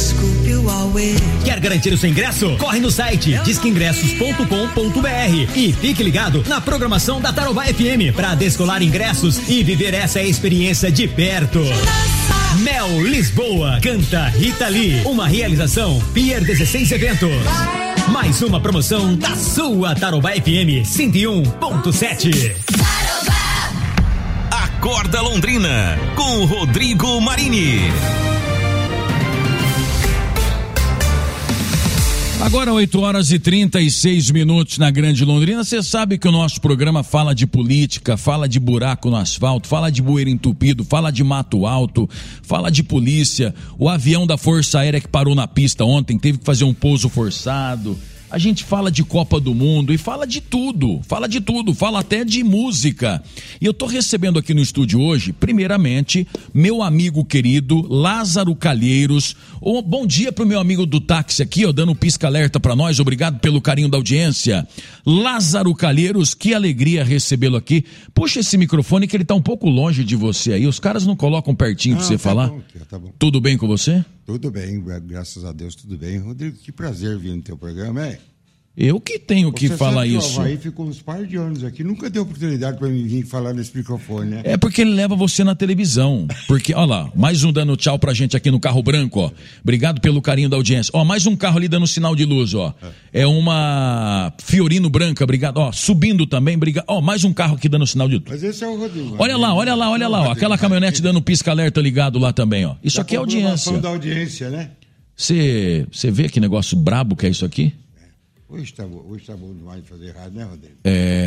Quer garantir o seu ingresso? Corre no site disqueingressos.com.br e fique ligado na programação da Tarobá FM para descolar ingressos e viver essa experiência de perto. Mel Lisboa, canta Rita Lee, uma realização Pier 16 Eventos. Mais uma promoção da sua Tarobá FM 101.7. Acorda Londrina, com Rodrigo Marini. Agora 8h36 na Grande Londrina. Você sabe que o nosso programa fala de política, fala de buraco no asfalto, fala de bueiro entupido, fala de mato alto, fala de polícia. O avião da Força Aérea que parou na pista ontem teve que fazer um pouso forçado. a gente fala de Copa do Mundo e fala de tudo, fala até de música. E eu tô recebendo aqui no estúdio hoje, primeiramente, meu amigo querido Lázaro Calheiros. Bom dia pro meu amigo do táxi aqui, ó, dando um pisca-alerta pra nós, obrigado pelo carinho da audiência. Lázaro Calheiros, que alegria recebê-lo aqui. Puxa esse microfone que ele tá um pouco longe de você aí, os caras não colocam pertinho pra você falar. Tá bom. Tudo bem com você? Tudo bem, graças a Deus, tudo bem. Rodrigo, que prazer vir no teu programa, é? Eu que tenho que falar isso. Você sabe que o Havaí ficou uns par de anos aqui, nunca deu oportunidade para mim vir falar nesse microfone, né? É porque ele leva você na televisão. Porque, olha lá, mais um dando tchau pra gente aqui no carro branco, ó. Obrigado pelo carinho da audiência. Ó, mais um carro ali dando sinal de luz, ó. É uma Fiorino branca, obrigado. Ó, subindo também, obrigado. Ó, mais um carro aqui dando sinal de luz. Mas esse é o Rodrigo. Olha lá, ó. Aquela caminhonete dando pisca-alerta ligado lá também, ó. Isso aqui é audiência. Da audiência, né? Você vê que negócio brabo que é isso aqui? Hoje tá bom demais de fazer rádio, né, Rodrigo?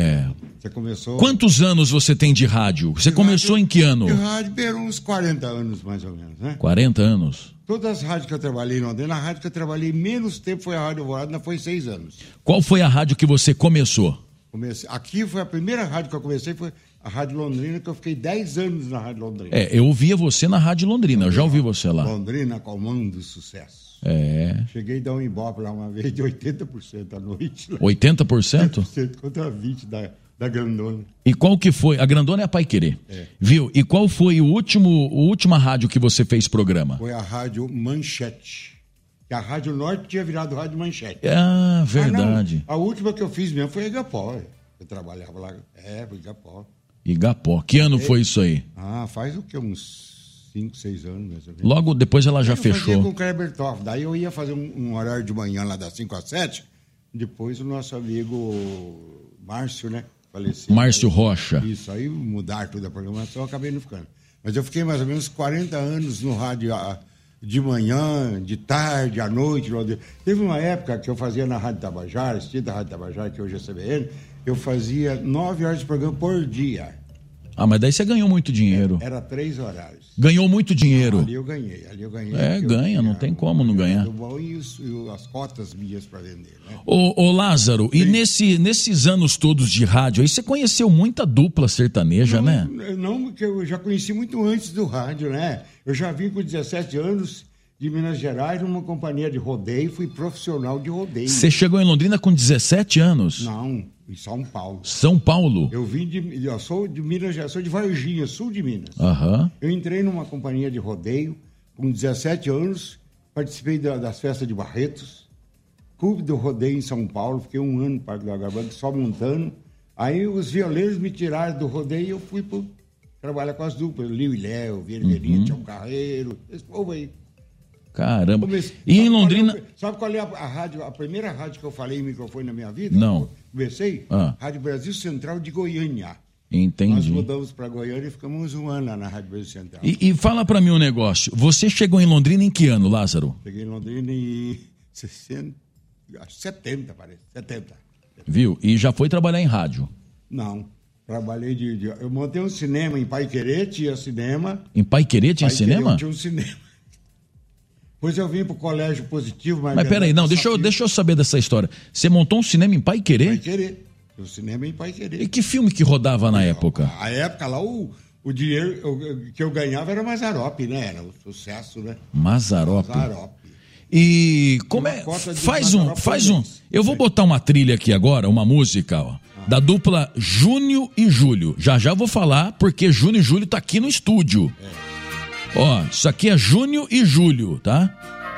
Você começou... Quantos anos você tem de rádio? Você começou em que ano? De rádio, uns 40 anos, mais ou menos, né? 40 anos. Todas as rádios que eu trabalhei em Londrina, a rádio que eu trabalhei menos tempo foi a Rádio Alvorada, foi 6 anos. Qual foi a rádio que você começou? Aqui foi a primeira rádio que eu comecei, foi a Rádio Londrina, que eu fiquei 10 anos na Rádio Londrina. Eu ouvia você na Rádio Londrina, eu já ouvi você lá. Londrina, comando sucesso. Cheguei a dar um ibope lá uma vez de 80% à noite. 80%? 80% contra 20% da Grandona. E qual que foi? A Grandona é a Pai Querer. Viu? E qual foi a última rádio que você fez programa? Foi a Rádio Manchete. Que a Rádio Norte tinha virado Rádio Manchete. Ah, verdade. A última que eu fiz mesmo foi Igapó. Eu trabalhava lá. Igapó. Igapó. Que ano foi isso aí? Faz o quê? Uns 5, 6 anos, mais ou menos. Logo depois ela já fechou. Eu fazia com o Kleber Toff. Daí eu ia fazer um horário de manhã lá das 5 às 7. Depois o nosso amigo Márcio, né? Faleceu. Márcio Rocha. Isso, aí mudaram toda a programação, eu acabei não ficando. Mas eu fiquei mais ou menos 40 anos no rádio de manhã, de tarde, à noite. Teve uma época que eu fazia na Rádio Tabajara, extinta Rádio Tabajara, que hoje é CBN, eu fazia 9 horas de programa por dia. Mas daí você ganhou muito dinheiro. Era 3 horários. Ganhou muito dinheiro. Ali eu ganhei. Ganha, não tem como não ganhar. Bom, e as cotas minhas para vender, né? Ô Lázaro, e nesses anos todos de rádio aí, você conheceu muita dupla sertaneja, né? Não, porque eu já conheci muito antes do rádio, né? Eu já vim com 17 anos de Minas Gerais numa companhia de rodeio, fui profissional de rodeio. Você chegou em Londrina com 17 anos? Não, em São Paulo. São Paulo? Eu sou de Minas Gerais, sou de Varginha, sul de Minas. Eu entrei numa companhia de rodeio com 17 anos, participei das festas de Barretos, clube do rodeio em São Paulo, fiquei 1 ano no Parque da Água Branca só montando. Aí os violeiros me tiraram do rodeio e eu fui trabalhar com as duplas, Liu e Léo, Vermelhinha, Tião Carreiro, esse povo aí. Caramba. E em Londrina... Sabe qual é a primeira rádio que eu falei em microfone na minha vida? Não. Comecei? Rádio Brasil Central de Goiânia. Entendi. Nós mudamos para Goiânia e ficamos 1 ano lá na Rádio Brasil Central. E fala para mim um negócio. Você chegou em Londrina em que ano, Lázaro? Cheguei em Londrina em 70, parece. 70. Viu? E já foi trabalhar em rádio? Não. Trabalhei eu montei um cinema em Paiquerê, tinha cinema. Em Paiquerê tinha cinema? Tinha um cinema. Depois eu vim pro Colégio Positivo. Mas peraí, não, deixa eu saber dessa história. Você montou um cinema em Paiquerê? Paiquerê. O cinema em Paiquerê. E que filme que rodava na época? A época lá, o dinheiro que eu ganhava era Mazzaropi, né? Era o sucesso, né? Mazzaropi. E como é? Faz um. Eu vou botar uma trilha aqui agora, uma música, ó, da dupla Júnior e Júlio. Já vou falar, porque Júnior e Júlio tá aqui no estúdio. Ó, isso aqui é Júnior e Júlio, tá?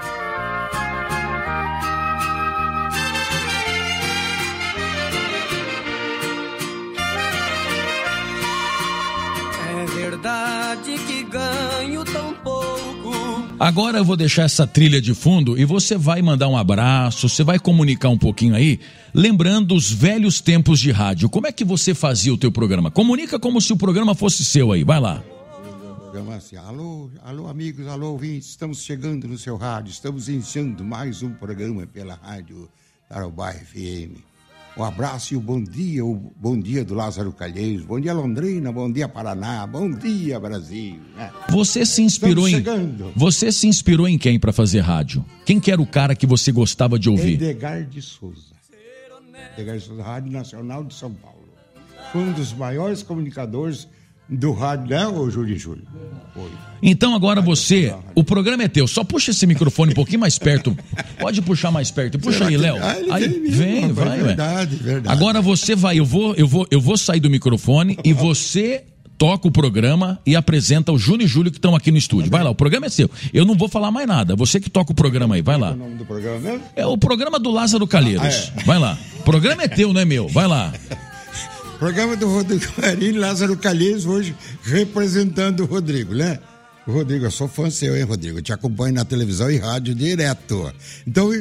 É verdade que ganho tão pouco. Agora eu vou deixar essa trilha de fundo e você vai mandar um abraço, você vai comunicar um pouquinho aí, lembrando os velhos tempos de rádio. Como é que você fazia o teu programa? Comunica como se o programa fosse seu aí, vai lá. Assim, alô amigos, alô ouvintes, estamos chegando no seu rádio, estamos iniciando mais um programa pela Rádio Tarobá FM. Um abraço e o bom dia do Lázaro Calheiros, bom dia Londrina, bom dia Paraná, bom dia Brasil. Né? Você se inspirou em quem para fazer rádio? Quem que era o cara que você gostava de ouvir? Edgar de Souza. da Rádio Nacional de São Paulo. Foi um dos maiores comunicadores do rádio, né, ô Júlio? Foi. Então agora você, o programa é teu, só puxa esse microfone um pouquinho mais perto. Pode puxar mais perto. Puxa aí, Léo. Aí vem, vai. Verdade. Agora você vai, eu vou sair do microfone e você toca o programa e apresenta o Júnior e Júlio que estão aqui no estúdio. Vai lá, o programa é seu. Eu não vou falar mais nada. Você que toca o programa aí, vai lá. Qual é o nome do programa mesmo? É o programa do Lázaro Calheiros. Vai lá. O programa é teu, não é meu. Vai lá. Programa do Rodrigo Marini, Lázaro Calheiros, hoje representando o Rodrigo, né? Rodrigo, eu sou fã seu, hein, Rodrigo? Eu te acompanho na televisão e rádio direto. Então,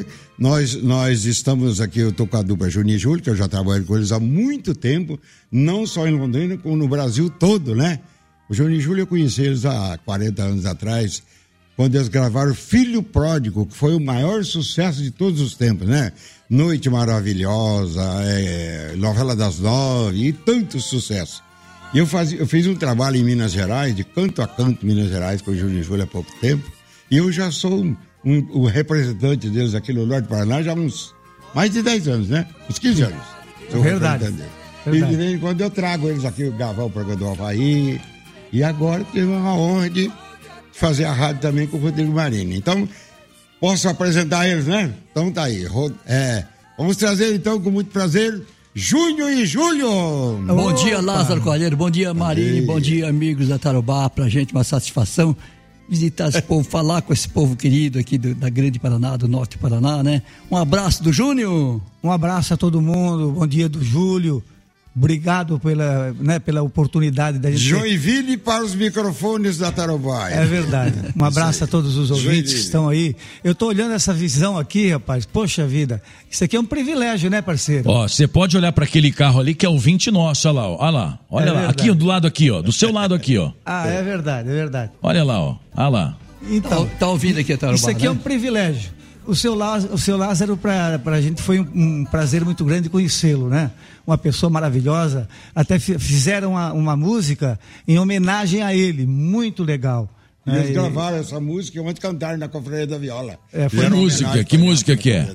nós estamos aqui, eu tô com a dupla Júnior e Júlio, que eu já trabalho com eles há muito tempo, não só em Londrina, como no Brasil todo, né? O Júnior e Júlio, eu conheci eles há 40 anos atrás, quando eles gravaram Filho Pródigo, que foi o maior sucesso de todos os tempos, né? Noite Maravilhosa, Novela das 9 e tantos sucessos. E eu fiz um trabalho em Minas Gerais, de canto a canto Minas Gerais, com o Júnior e Júlio há pouco tempo, e eu já sou o representante deles aqui no Norte do Paraná já há uns mais de 10 anos, né? Uns 15 anos. Sou Verdade. E de vez em quando eu trago eles aqui, gravar o programa do Havaí, e agora tive uma honra de fazer a rádio também com o Rodrigo Marini. Então, posso apresentar eles, né? Então tá aí. Vamos trazer então com muito prazer Júnior e Júlio. Bom dia, Lázaro Calheiro. Bom dia, Marini. Bom dia, amigos da Tarobá. Pra gente uma satisfação visitar esse povo, falar com esse povo querido aqui da Grande Paraná, do Norte do Paraná, né? Um abraço do Júnior. Um abraço a todo mundo. Bom dia do Júlio. Obrigado pela oportunidade da gente. Joinville para os microfones da Tarobá. É verdade. Um abraço a todos os ouvintes que estão aí. Eu tô olhando essa visão aqui, rapaz. Poxa vida. Isso aqui é um privilégio, né, parceiro? Ó, você pode olhar para aquele carro ali que é ouvinte nosso, olha lá, ó. Olha lá. Aqui do lado aqui, ó. Do seu lado aqui, ó. É verdade. Olha lá, ó. Olha lá. Então, tá ouvindo aqui a Tarobá, isso aqui é um privilégio. O seu Lázaro, pra gente foi um prazer muito grande conhecê-lo, né? Uma pessoa maravilhosa. Até fizeram uma música em homenagem a ele, muito legal. E eles gravaram essa música e ontem cantaram na Confraria da Viola. Que música que é?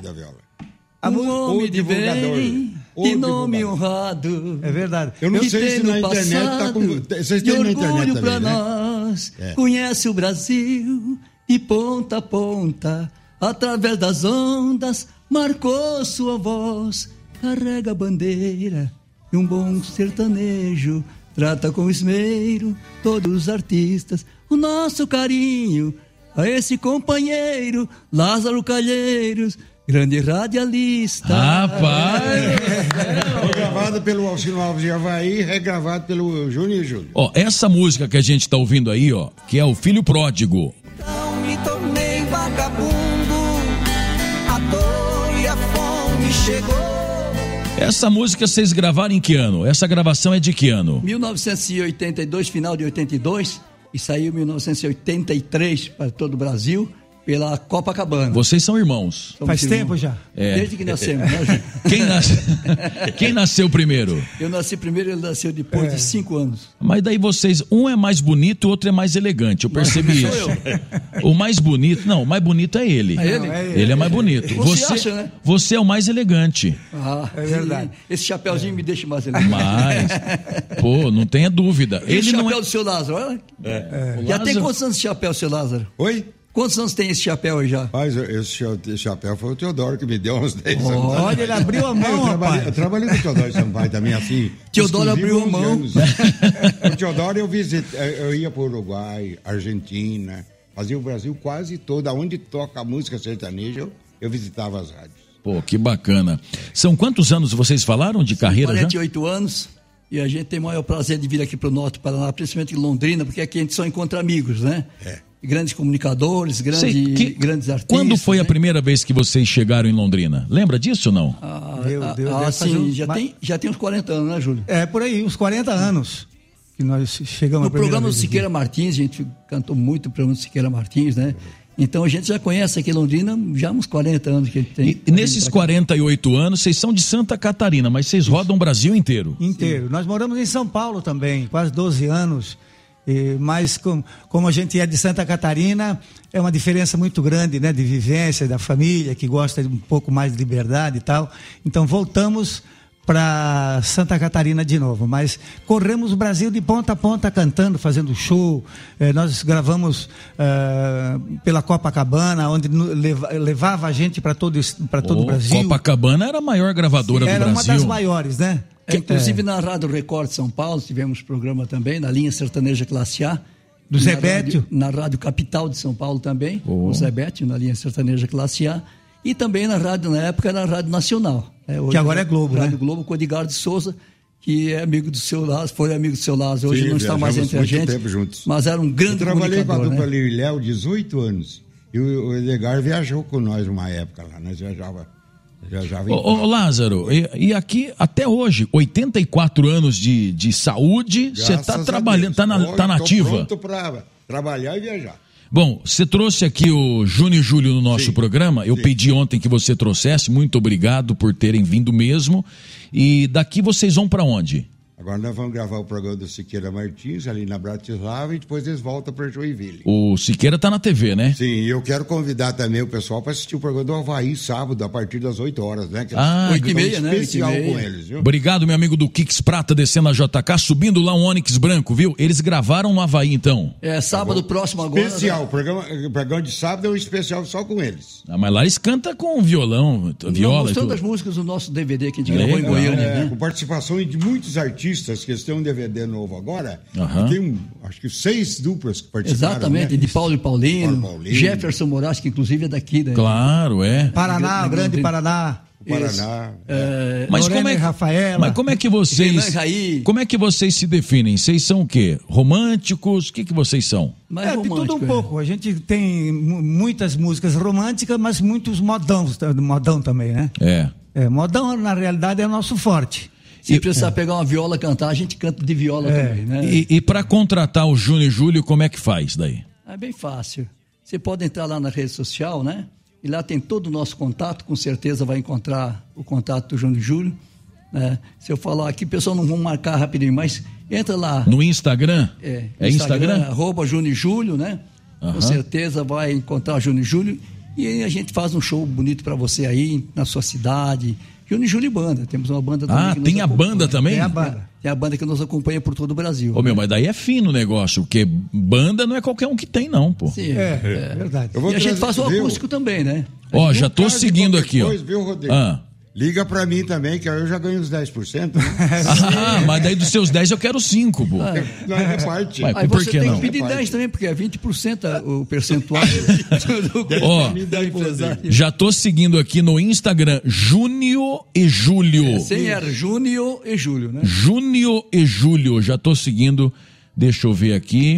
Um homem de bem, de nome honrado. É verdade. Eu não sei se na internet tá com... Vocês têm na internet também, pra nós, conhece o Brasil de ponta a ponta. Através das ondas, marcou sua voz, carrega a bandeira e um bom sertanejo, trata com esmero todos os artistas, o nosso carinho a esse companheiro, Lázaro Calheiros, grande radialista. Rapaz! Foi gravado pelo Alcino Alves de Havaí, regravado pelo Júnior e Júlio. Ó, essa música que a gente tá ouvindo aí, ó, que é o Filho Pródigo. Então me tornei vagabundo, a dor e a fome chegou. Essa música vocês gravaram em que ano? Essa gravação é de que ano? 1982, final de 82, e saiu em 1983 para todo o Brasil, pela Copacabana. Vocês são irmãos. Faz tempo já. Desde que nascemos, né? Quem nasceu primeiro? Eu nasci primeiro, ele nasceu depois de 5 anos. Mas daí vocês, um é mais bonito, o outro é mais elegante. Eu percebi isso. O mais bonito, não, o mais bonito é ele. Ele é mais bonito. Você acha, né? Você é o mais elegante. É verdade. Esse chapéuzinho me deixa mais elegante. Mas, pô, não tenha dúvida. E ele o chapéu do seu Lázaro, olha. Já tem quantos anos de chapéu, seu Lázaro? Oi? Quantos anos tem esse chapéu aí já? Rapaz, esse chapéu foi o Teodoro que me deu uns 10 anos. Olha, ele abriu a mão, rapaz. Eu trabalhei com o Teodoro Sampaio também, assim. Teodoro abriu a mão. O Teodoro eu ia para o Uruguai, Argentina, fazia o Brasil quase todo. Onde toca a música sertaneja, eu visitava as rádios. Pô, que bacana. São quantos anos vocês falaram de carreira 48 anos. E a gente tem o maior prazer de vir aqui para o Norte do Paraná, principalmente em Londrina, porque aqui a gente só encontra amigos, né? Grandes comunicadores, grandes artistas. Quando foi a primeira vez que vocês chegaram em Londrina? Lembra disso ou não? Meu Deus. Sim, já tem uns 40 anos, né, Júlio? É, por aí, uns 40 anos que nós chegamos. No programa do Siqueira Martins, a gente cantou muito no programa do Siqueira Martins, né? Então a gente já conhece aqui em Londrina já há uns 40 anos que a gente tem. E nesses 48 anos, vocês são de Santa Catarina, mas vocês rodam o Brasil inteiro. Inteiro. Nós moramos em São Paulo também, quase 12 anos. Mas como a gente é de Santa Catarina, é uma diferença muito grande, né, de vivência, da família, que gosta de um pouco mais de liberdade e tal. Então voltamos para Santa Catarina de novo, mas corremos o Brasil de ponta a ponta cantando, fazendo show. Nós gravamos pela Copacabana, onde levava a gente para todo o Brasil. Copacabana era a maior gravadora do Brasil. Era uma das maiores, né? Inclusive na Rádio Record de São Paulo tivemos programa também, na linha sertaneja Classe A. Do Zé Bétio. Na Rádio Capital de São Paulo também, o Zé Bétio, na linha sertaneja Classe A. E também na rádio, na época, era a Rádio Nacional. Hoje, que agora é Globo, Rádio né? Globo, com o Edgar de Souza, que é amigo do seu Lázaro, foi amigo do seu Lázaro, hoje não está mais entre a gente. Tempo juntos. Mas era um grande comunicador. Eu trabalhei com a dupla Léo 18 anos. E o Edgar viajou com nós uma época lá, nós viajava Ô Lázaro, e aqui até hoje, 84 anos de saúde, você está trabalhando, está na ativa. Pronto para trabalhar e viajar. Bom, você trouxe aqui o Júnior e Júlio no nosso programa. Eu pedi ontem que você trouxesse. Muito obrigado por terem vindo mesmo. E daqui vocês vão para onde? Agora nós vamos gravar o programa do Siqueira Martins ali na Bratislava e depois eles voltam para Joinville. O Siqueira tá na TV, né? Sim, e eu quero convidar também o pessoal para assistir o programa do Havaí sábado a partir das 8 horas, né? 8h30, né? Especial com eles, viu? Obrigado, meu amigo do Kix Prata, descendo a JK, subindo lá um Onix branco, viu? Eles gravaram no Havaí, então. Sábado próximo agora. Especial, o programa de sábado é um especial só com eles. Mas lá eles cantam com violão, viola. Mostrando as músicas do nosso DVD que a gente gravou em Goiânia, né? Com participação de muitos artistas que estão um DVD novo agora. Tem acho que 6 duplas que participaram. Exatamente, né? De Paulo e Paulino, Jefferson Moraes, que inclusive é daqui, né? Claro, é. Paraná, grande Paraná. Paraná. Mas como é que vocês se definem? Vocês são o quê? Românticos? O que vocês são? De tudo um pouco. A gente tem muitas músicas românticas, mas muitos modão também, né? Modão, na realidade, é o nosso forte. Se precisar pegar uma viola, cantar, a gente canta de viola também, né? E para contratar o Júnior e Júlio, como é que faz daí? É bem fácil. Você pode entrar lá na rede social, né? E lá tem todo o nosso contato, com certeza vai encontrar o contato do Júnior e Júlio. Né? Se eu falar aqui, o pessoal não vão marcar rapidinho, mas entra lá. No Instagram? Instagram? @Júnior e Júlio, né? Com certeza vai encontrar o Júnior e Júlio. E aí a gente faz um show bonito para você aí, na sua cidade. Júnior e Júlio Banda, temos uma banda também. Tem a banda também? Tem a banda. Tem a banda que nos acompanha por todo o Brasil. Mas daí é fino o negócio, porque banda não é qualquer um que tem, não, pô. Sim, é verdade. E a gente faz o acústico também, né? Já tô seguindo aqui, ó. Viu, Rodrigo? Liga pra mim também, que eu já ganho os 10%. Né? Mas daí dos seus 10 eu quero 5, pô. Não é parte. Mas aí você tem que pedir 10 também, porque é 20% o percentual da empresária. Já tô seguindo aqui no Instagram, Júnior e Júlio. Era Júnior e Júlio, né? Júnior e Júlio, já tô seguindo. Deixa eu ver aqui.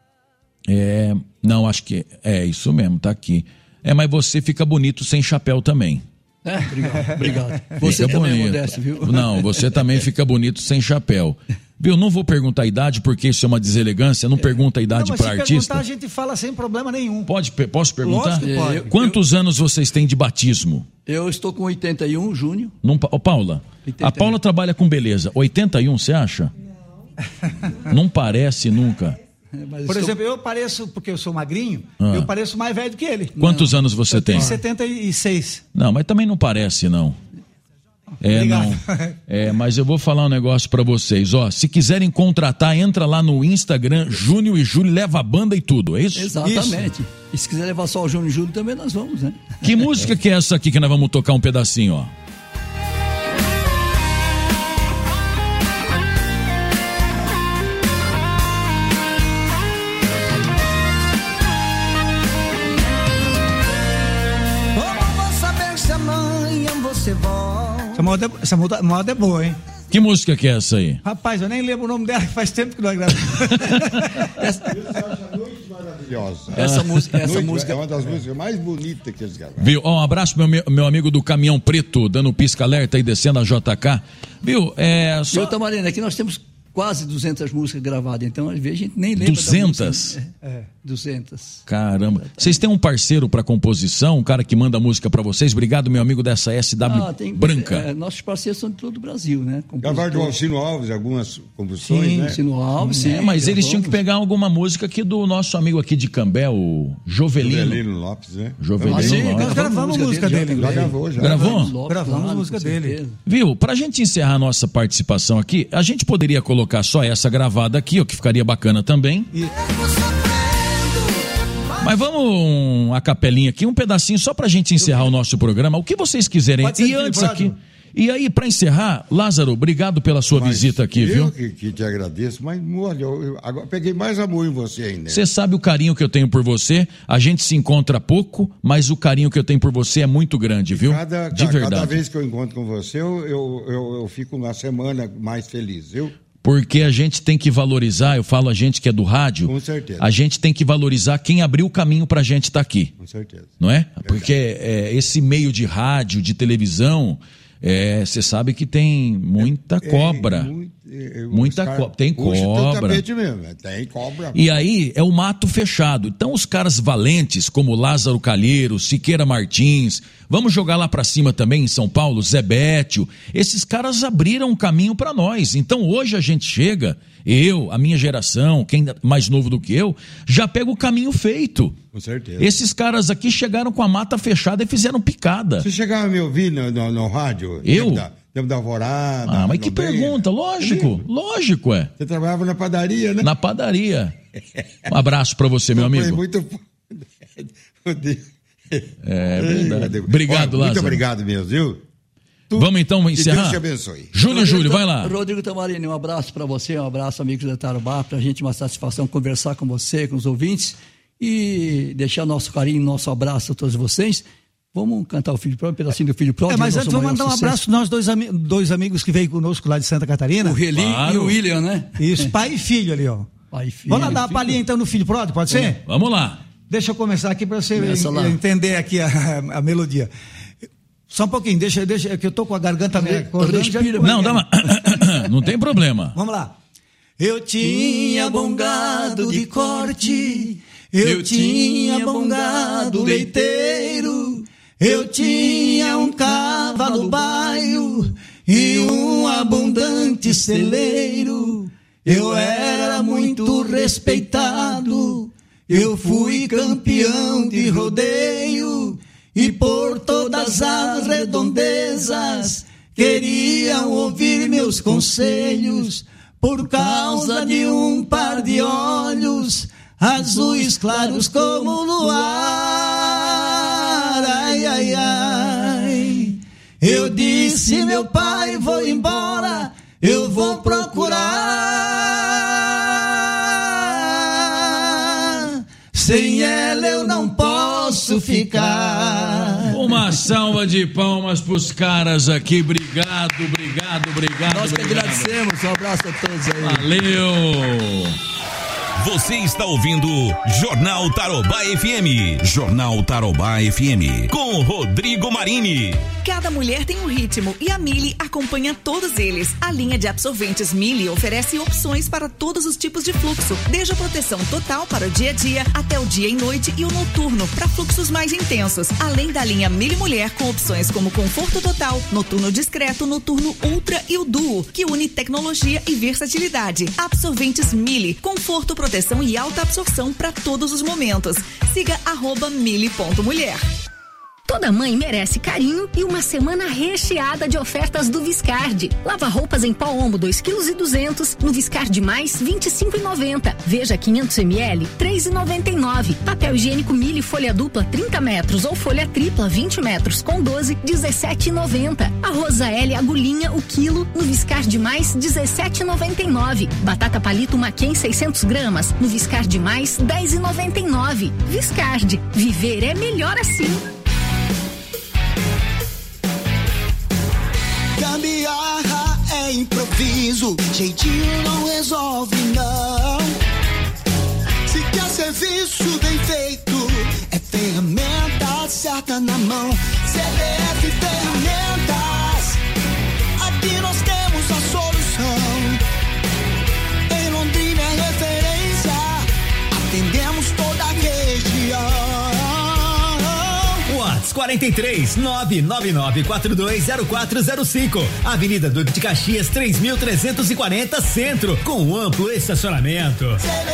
Não, acho que é isso mesmo, tá aqui. Mas você fica bonito sem chapéu também. Obrigado. Você também é modesto, viu? Não, você também fica bonito sem chapéu. Viu? Não vou perguntar a idade, porque isso é uma deselegância. Não pergunta a idade para artista. Se perguntar, a gente fala sem problema nenhum. Posso perguntar? Lógico que pode. Quantos anos vocês têm de batismo? Eu estou com 81, Júnior. Paula, 81. A Paula trabalha com beleza. 81, você acha? Não parece nunca. Por exemplo, eu pareço, porque eu sou magrinho, eu pareço mais velho do que ele. Quantos anos você tem? 76. Não, mas também não parece, não. Obrigado. Não. Mas eu vou falar um negócio pra vocês, se quiserem contratar, entra lá no Instagram, Júnior e Júlio, leva a banda e tudo, é isso? Exatamente. Isso. E se quiser levar só o Júnior e Júlio também, nós vamos, né? Que música que é essa aqui que nós vamos tocar um pedacinho, Essa moda é boa, hein? Que música que é essa aí? Rapaz, eu nem lembro o nome dela, que faz tempo que nós gravamos. Essa música é uma das músicas mais bonitas que eles gravaram. Viu? Um abraço pro meu amigo do Caminhão Preto, dando pisca-alerta e descendo a JK. Viu? Viu, Tamarina, aqui nós temos quase 200 músicas gravadas. Então, às vezes, a gente nem lembra 200? 200. Caramba. Vocês têm um parceiro para composição, um cara que manda música para vocês? Obrigado, meu amigo dessa SW Branca. Nossos parceiros são de todo o Brasil, né? Gravaram do Alcino Alves algumas composições, sim, né? Alcino Alves, sim. Mas eles tinham que pegar alguma música aqui do nosso amigo aqui de Cambé, o Jovelino Lopes, né? Jovelino Lopes. Nós gravamos a música dele. Já gravou, já. Gravou? Gravamos a música dele. Viu? Pra gente encerrar a nossa participação aqui, a gente poderia colocar só essa gravada aqui, ó, que ficaria bacana também. Mas vamos a capelinha aqui, um pedacinho só pra gente encerrar o nosso programa. O que vocês quiserem. E antes aqui... E aí, para encerrar, Lázaro, obrigado pela sua visita aqui, viu? Eu que te agradeço, mas olha, eu agora peguei mais amor em você ainda. Você sabe o carinho que eu tenho por você, a gente se encontra pouco, mas o carinho que eu tenho por você é muito grande, viu? De verdade. Cada vez que eu encontro com você, eu fico uma semana mais feliz, viu? Porque a gente tem que valorizar, eu falo a gente que é do rádio, com certeza. A gente tem que valorizar quem abriu o caminho pra gente estar aqui. Com certeza. Não é? Porque esse meio de rádio, de televisão... Você sabe que tem muita cobra. Muita cobra. Tem cobra. Mesmo, tem cobra. E aí é o mato fechado. Então os caras valentes, como Lázaro Calheiro, Siqueira Martins, vamos jogar lá pra cima também em São Paulo, Zé Bétio, esses caras abriram um caminho pra nós. Então hoje a gente chega, a minha geração, quem é mais novo do que eu, já pega o caminho feito. Com certeza. Esses caras aqui chegaram com a mata fechada e fizeram picada. Você chegava a me ouvir no rádio? Eu? Tempo da Alvorada. Mas que pergunta, lógico, é. Você trabalhava na padaria, né? Na padaria. Um abraço pra você, meu amigo. Foi muito... É verdade. Obrigado, Lázaro. Muito obrigado mesmo, viu? Vamos então encerrar? Deus te abençoe. Júlio, vai lá. Rodrigo Tamarini, um abraço para você, um abraço, amigos da Tarobá, pra gente uma satisfação conversar com você, com os ouvintes e deixar nosso carinho, nosso abraço a todos vocês. Vamos cantar o Filho Pródigo, um pedacinho do Filho Pródigo. Mas antes vamos mandar um abraço para nós dois amigos que veio conosco lá de Santa Catarina. O Reli e o William, né? Isso, pai e filho ali, ó. Pai e filho. Vamos lá dar uma palhinha então no Filho Pródigo, pode ser? Vamos lá. Deixa eu começar aqui para você entender aqui a melodia. Só um pouquinho, deixa que eu tô com a garganta meio respira. Não, dá uma... Não tem problema. Vamos lá. Eu tinha bom gado de corte, eu tinha bom gado leiteiro, eu tinha um cavalo baio e um abundante celeiro. Eu era muito respeitado, eu fui campeão de rodeio e por todas as redondezas queriam ouvir meus conselhos por causa de um par de olhos azuis claros como o luar. Ai, ai, ai. Eu disse, meu pai, vou embora, eu vou procurar. Sem ela eu não posso ficar. Uma salva de palmas pros caras aqui. Obrigado. Nós que agradecemos. Um abraço a todos aí. Valeu. Você está ouvindo Jornal Tarobá FM. Jornal Tarobá FM. Com Rodrigo Marini. Cada mulher tem um ritmo e a Mili acompanha todos eles. A linha de absorventes Mili oferece opções para todos os tipos de fluxo, desde a proteção total para o dia a dia até o dia e noite e o noturno para fluxos mais intensos. Além da linha Mili Mulher com opções como conforto total, noturno discreto, noturno ultra e o duo, que une tecnologia e versatilidade. Absorventes Mili, conforto, proteção e alta absorção para todos os momentos. Siga @mili.mulher. Toda mãe merece carinho e uma semana recheada de ofertas do Viscardi. Lava roupas em pó Omo 2,2 kg, no Viscardi Mais 25,90. Veja 500 ml 3,99. Papel higiênico Mili folha dupla 30 metros ou folha tripla 20 metros com 12 17,90. Arroz L agulhinha o quilo no Viscardi Mais 17,99. Batata palito Maquen 600 gramas no Viscardi Mais 10,99. Viscardi, viver é melhor assim. Gambiarra é improviso, jeitinho não resolve não. Se quer serviço bem feito, é ferramenta certa na mão. CBF Ferramentas, aqui nós temos a solução. 43 999420405. Avenida Duque de Caxias 3340 Centro, com amplo estacionamento.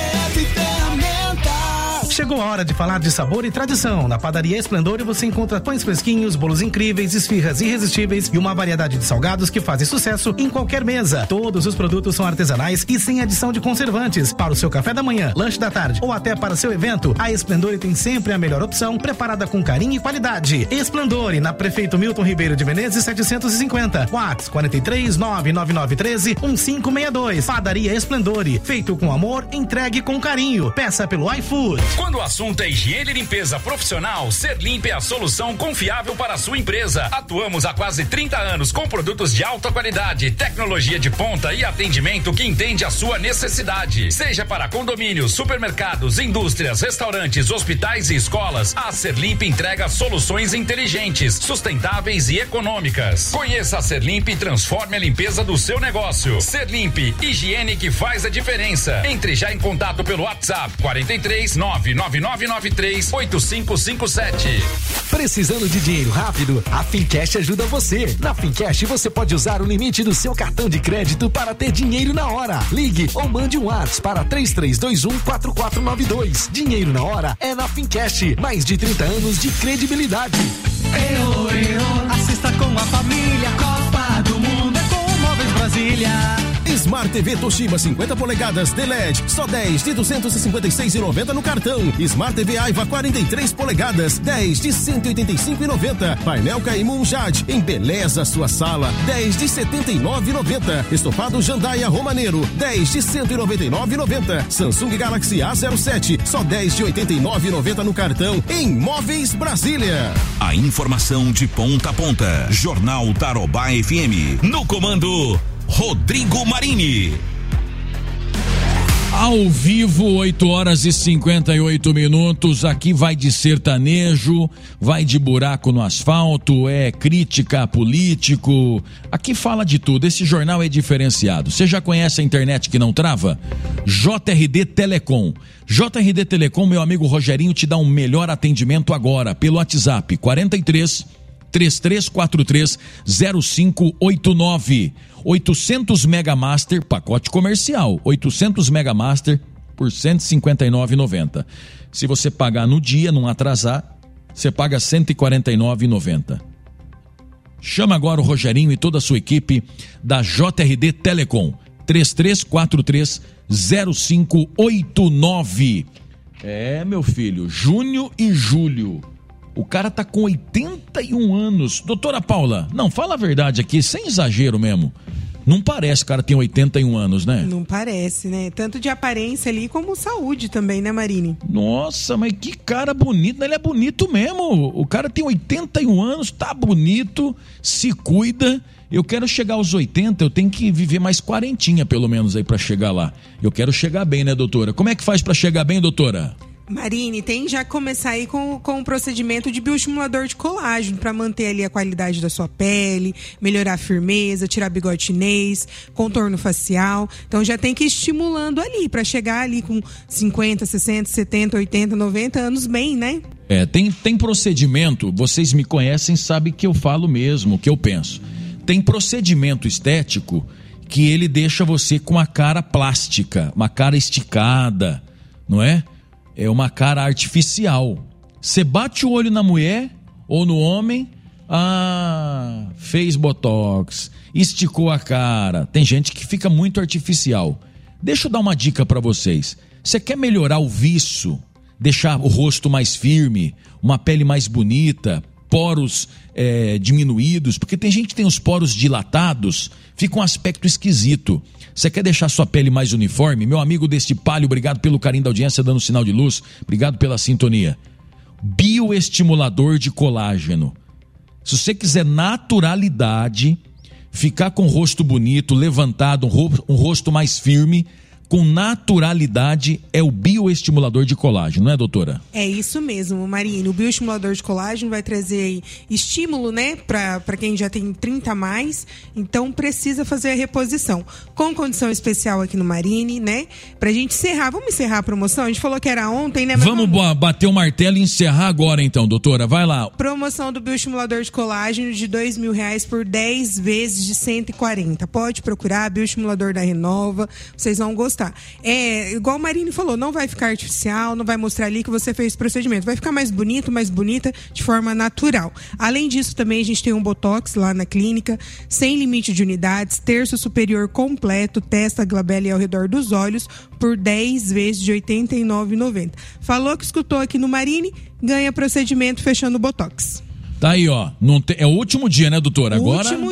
Chegou a hora de falar de sabor e tradição. Na Padaria Esplendor você encontra pães fresquinhos, bolos incríveis, esfirras irresistíveis e uma variedade de salgados que fazem sucesso em qualquer mesa. Todos os produtos são artesanais e sem adição de conservantes. Para o seu café da manhã, lanche da tarde ou até para seu evento, a Esplendor tem sempre a melhor opção, preparada com carinho e qualidade. Esplendor, na Prefeito Milton Ribeiro de Menezes 750. WhatsApp 43 99913 1562. Padaria Esplendor, feito com amor, entregue com carinho. Peça pelo iFood. Quando o assunto é higiene e limpeza profissional, Serlimp é a solução confiável para a sua empresa. Atuamos há quase 30 anos com produtos de alta qualidade, tecnologia de ponta e atendimento que entende a sua necessidade. Seja para condomínios, supermercados, indústrias, restaurantes, hospitais e escolas, a Serlimp entrega soluções inteligentes, sustentáveis e econômicas. Conheça a Serlimp e transforme a limpeza do seu negócio. Serlimp, higiene que faz a diferença. Entre já em contato pelo WhatsApp 43 999938557. Precisando de dinheiro rápido? A Fincash ajuda você. Na Fincash você pode usar o limite do seu cartão de crédito para ter dinheiro na hora. Ligue ou mande um WhatsApp para 33214492. Dinheiro na hora é na Fincash. Mais de 30 anos de credibilidade. Assista com a família, Copa do Mundo é com Móveis Brasília. Smart TV Toshiba 50 polegadas de LED, só 10 de 256,90 no cartão. Smart TV Aiva 43 polegadas, 10 de 185,90. Painel Caimun Jade, embeleza sua sala, 10 de 79,90. Estofado Jandaia Romaneiro, 10 de 199,90. Samsung Galaxy A07, só 10 de 89,90 no cartão. Em Móveis Brasília. A informação de ponta a ponta. Jornal Tarobá FM. No comando, Rodrigo Marini. Ao vivo, 8h58. Aqui vai de sertanejo, vai de buraco no asfalto, é crítica a político. Aqui fala de tudo. Esse jornal é diferenciado. Você já conhece a internet que não trava? JRD Telecom. JRD Telecom, meu amigo Rogerinho, te dá um melhor atendimento agora pelo WhatsApp 43 3343 0589. 800 Mega Master, pacote comercial, 800 Mega Master por R$ 159,90. Se você pagar no dia, não atrasar, você paga R$ 149,90. Chama agora o Rogerinho e toda a sua equipe da JRD Telecom, 3343 0589. É, meu filho, junho e julho. O cara tá com 81 anos. Doutora Paula, não, fala a verdade aqui, sem exagero mesmo. Não parece que o cara tem 81 anos, né? Não parece, né? Tanto de aparência ali como saúde também, né, Marini? Nossa, mas que cara bonito. Ele é bonito mesmo. O cara tem 81 anos, tá bonito, se cuida. Eu quero chegar aos 80, eu tenho que viver mais 40 pelo menos aí pra chegar lá. Eu quero chegar bem, né, doutora? Como é que faz pra chegar bem, doutora? Marine, tem já que começar aí com o procedimento de bioestimulador de colágeno para manter ali a qualidade da sua pele, melhorar a firmeza, tirar bigode chinês, contorno facial. Então já tem que ir estimulando ali para chegar ali com 50, 60, 70, 80, 90 anos bem, né? É, tem procedimento, vocês me conhecem, sabem que eu falo mesmo, o que eu penso. Tem procedimento estético que ele deixa você com a cara plástica, uma cara esticada, não é? É uma cara artificial. Você bate o olho na mulher ou no homem, fez botox, esticou a cara. Tem gente que fica muito artificial. Deixa eu dar uma dica para vocês. Você quer melhorar o viço, deixar o rosto mais firme, uma pele mais bonita, poros diminuídos, porque tem gente que tem os poros dilatados, fica um aspecto esquisito. Você quer deixar sua pele mais uniforme? Meu amigo deste Palio, obrigado pelo carinho da audiência, dando sinal de luz, obrigado pela sintonia. Bioestimulador de colágeno. Se você quiser naturalidade, ficar com o rosto bonito, levantado, um rosto mais firme, com naturalidade é o bioestimulador de colágeno, não é, doutora? É isso mesmo, Marina. O bioestimulador de colágeno vai trazer aí estímulo, né, para quem já tem 30 a mais, então precisa fazer a reposição. Com condição especial aqui no Marine, né? Pra gente encerrar. Vamos encerrar a promoção? A gente falou que era ontem, né? Mas vamos bater o martelo e encerrar agora então, doutora. Vai lá. Promoção do bioestimulador de colágeno de R$2.000 por 10 vezes de 140. Pode procurar, bioestimulador da Renova, vocês vão gostar. É, igual o Marine falou, não vai ficar artificial, não vai mostrar ali que você fez o procedimento. Vai ficar mais bonito, mais bonita, de forma natural. Além disso, também a gente tem um Botox lá na clínica, sem limite de unidades, terço superior completo, testa, glabela e ao redor dos olhos, por 10 vezes de R$89,90. Falou que escutou aqui no Marine, ganha procedimento fechando o Botox. Tá aí, ó. É o último dia, né, doutora? Agora.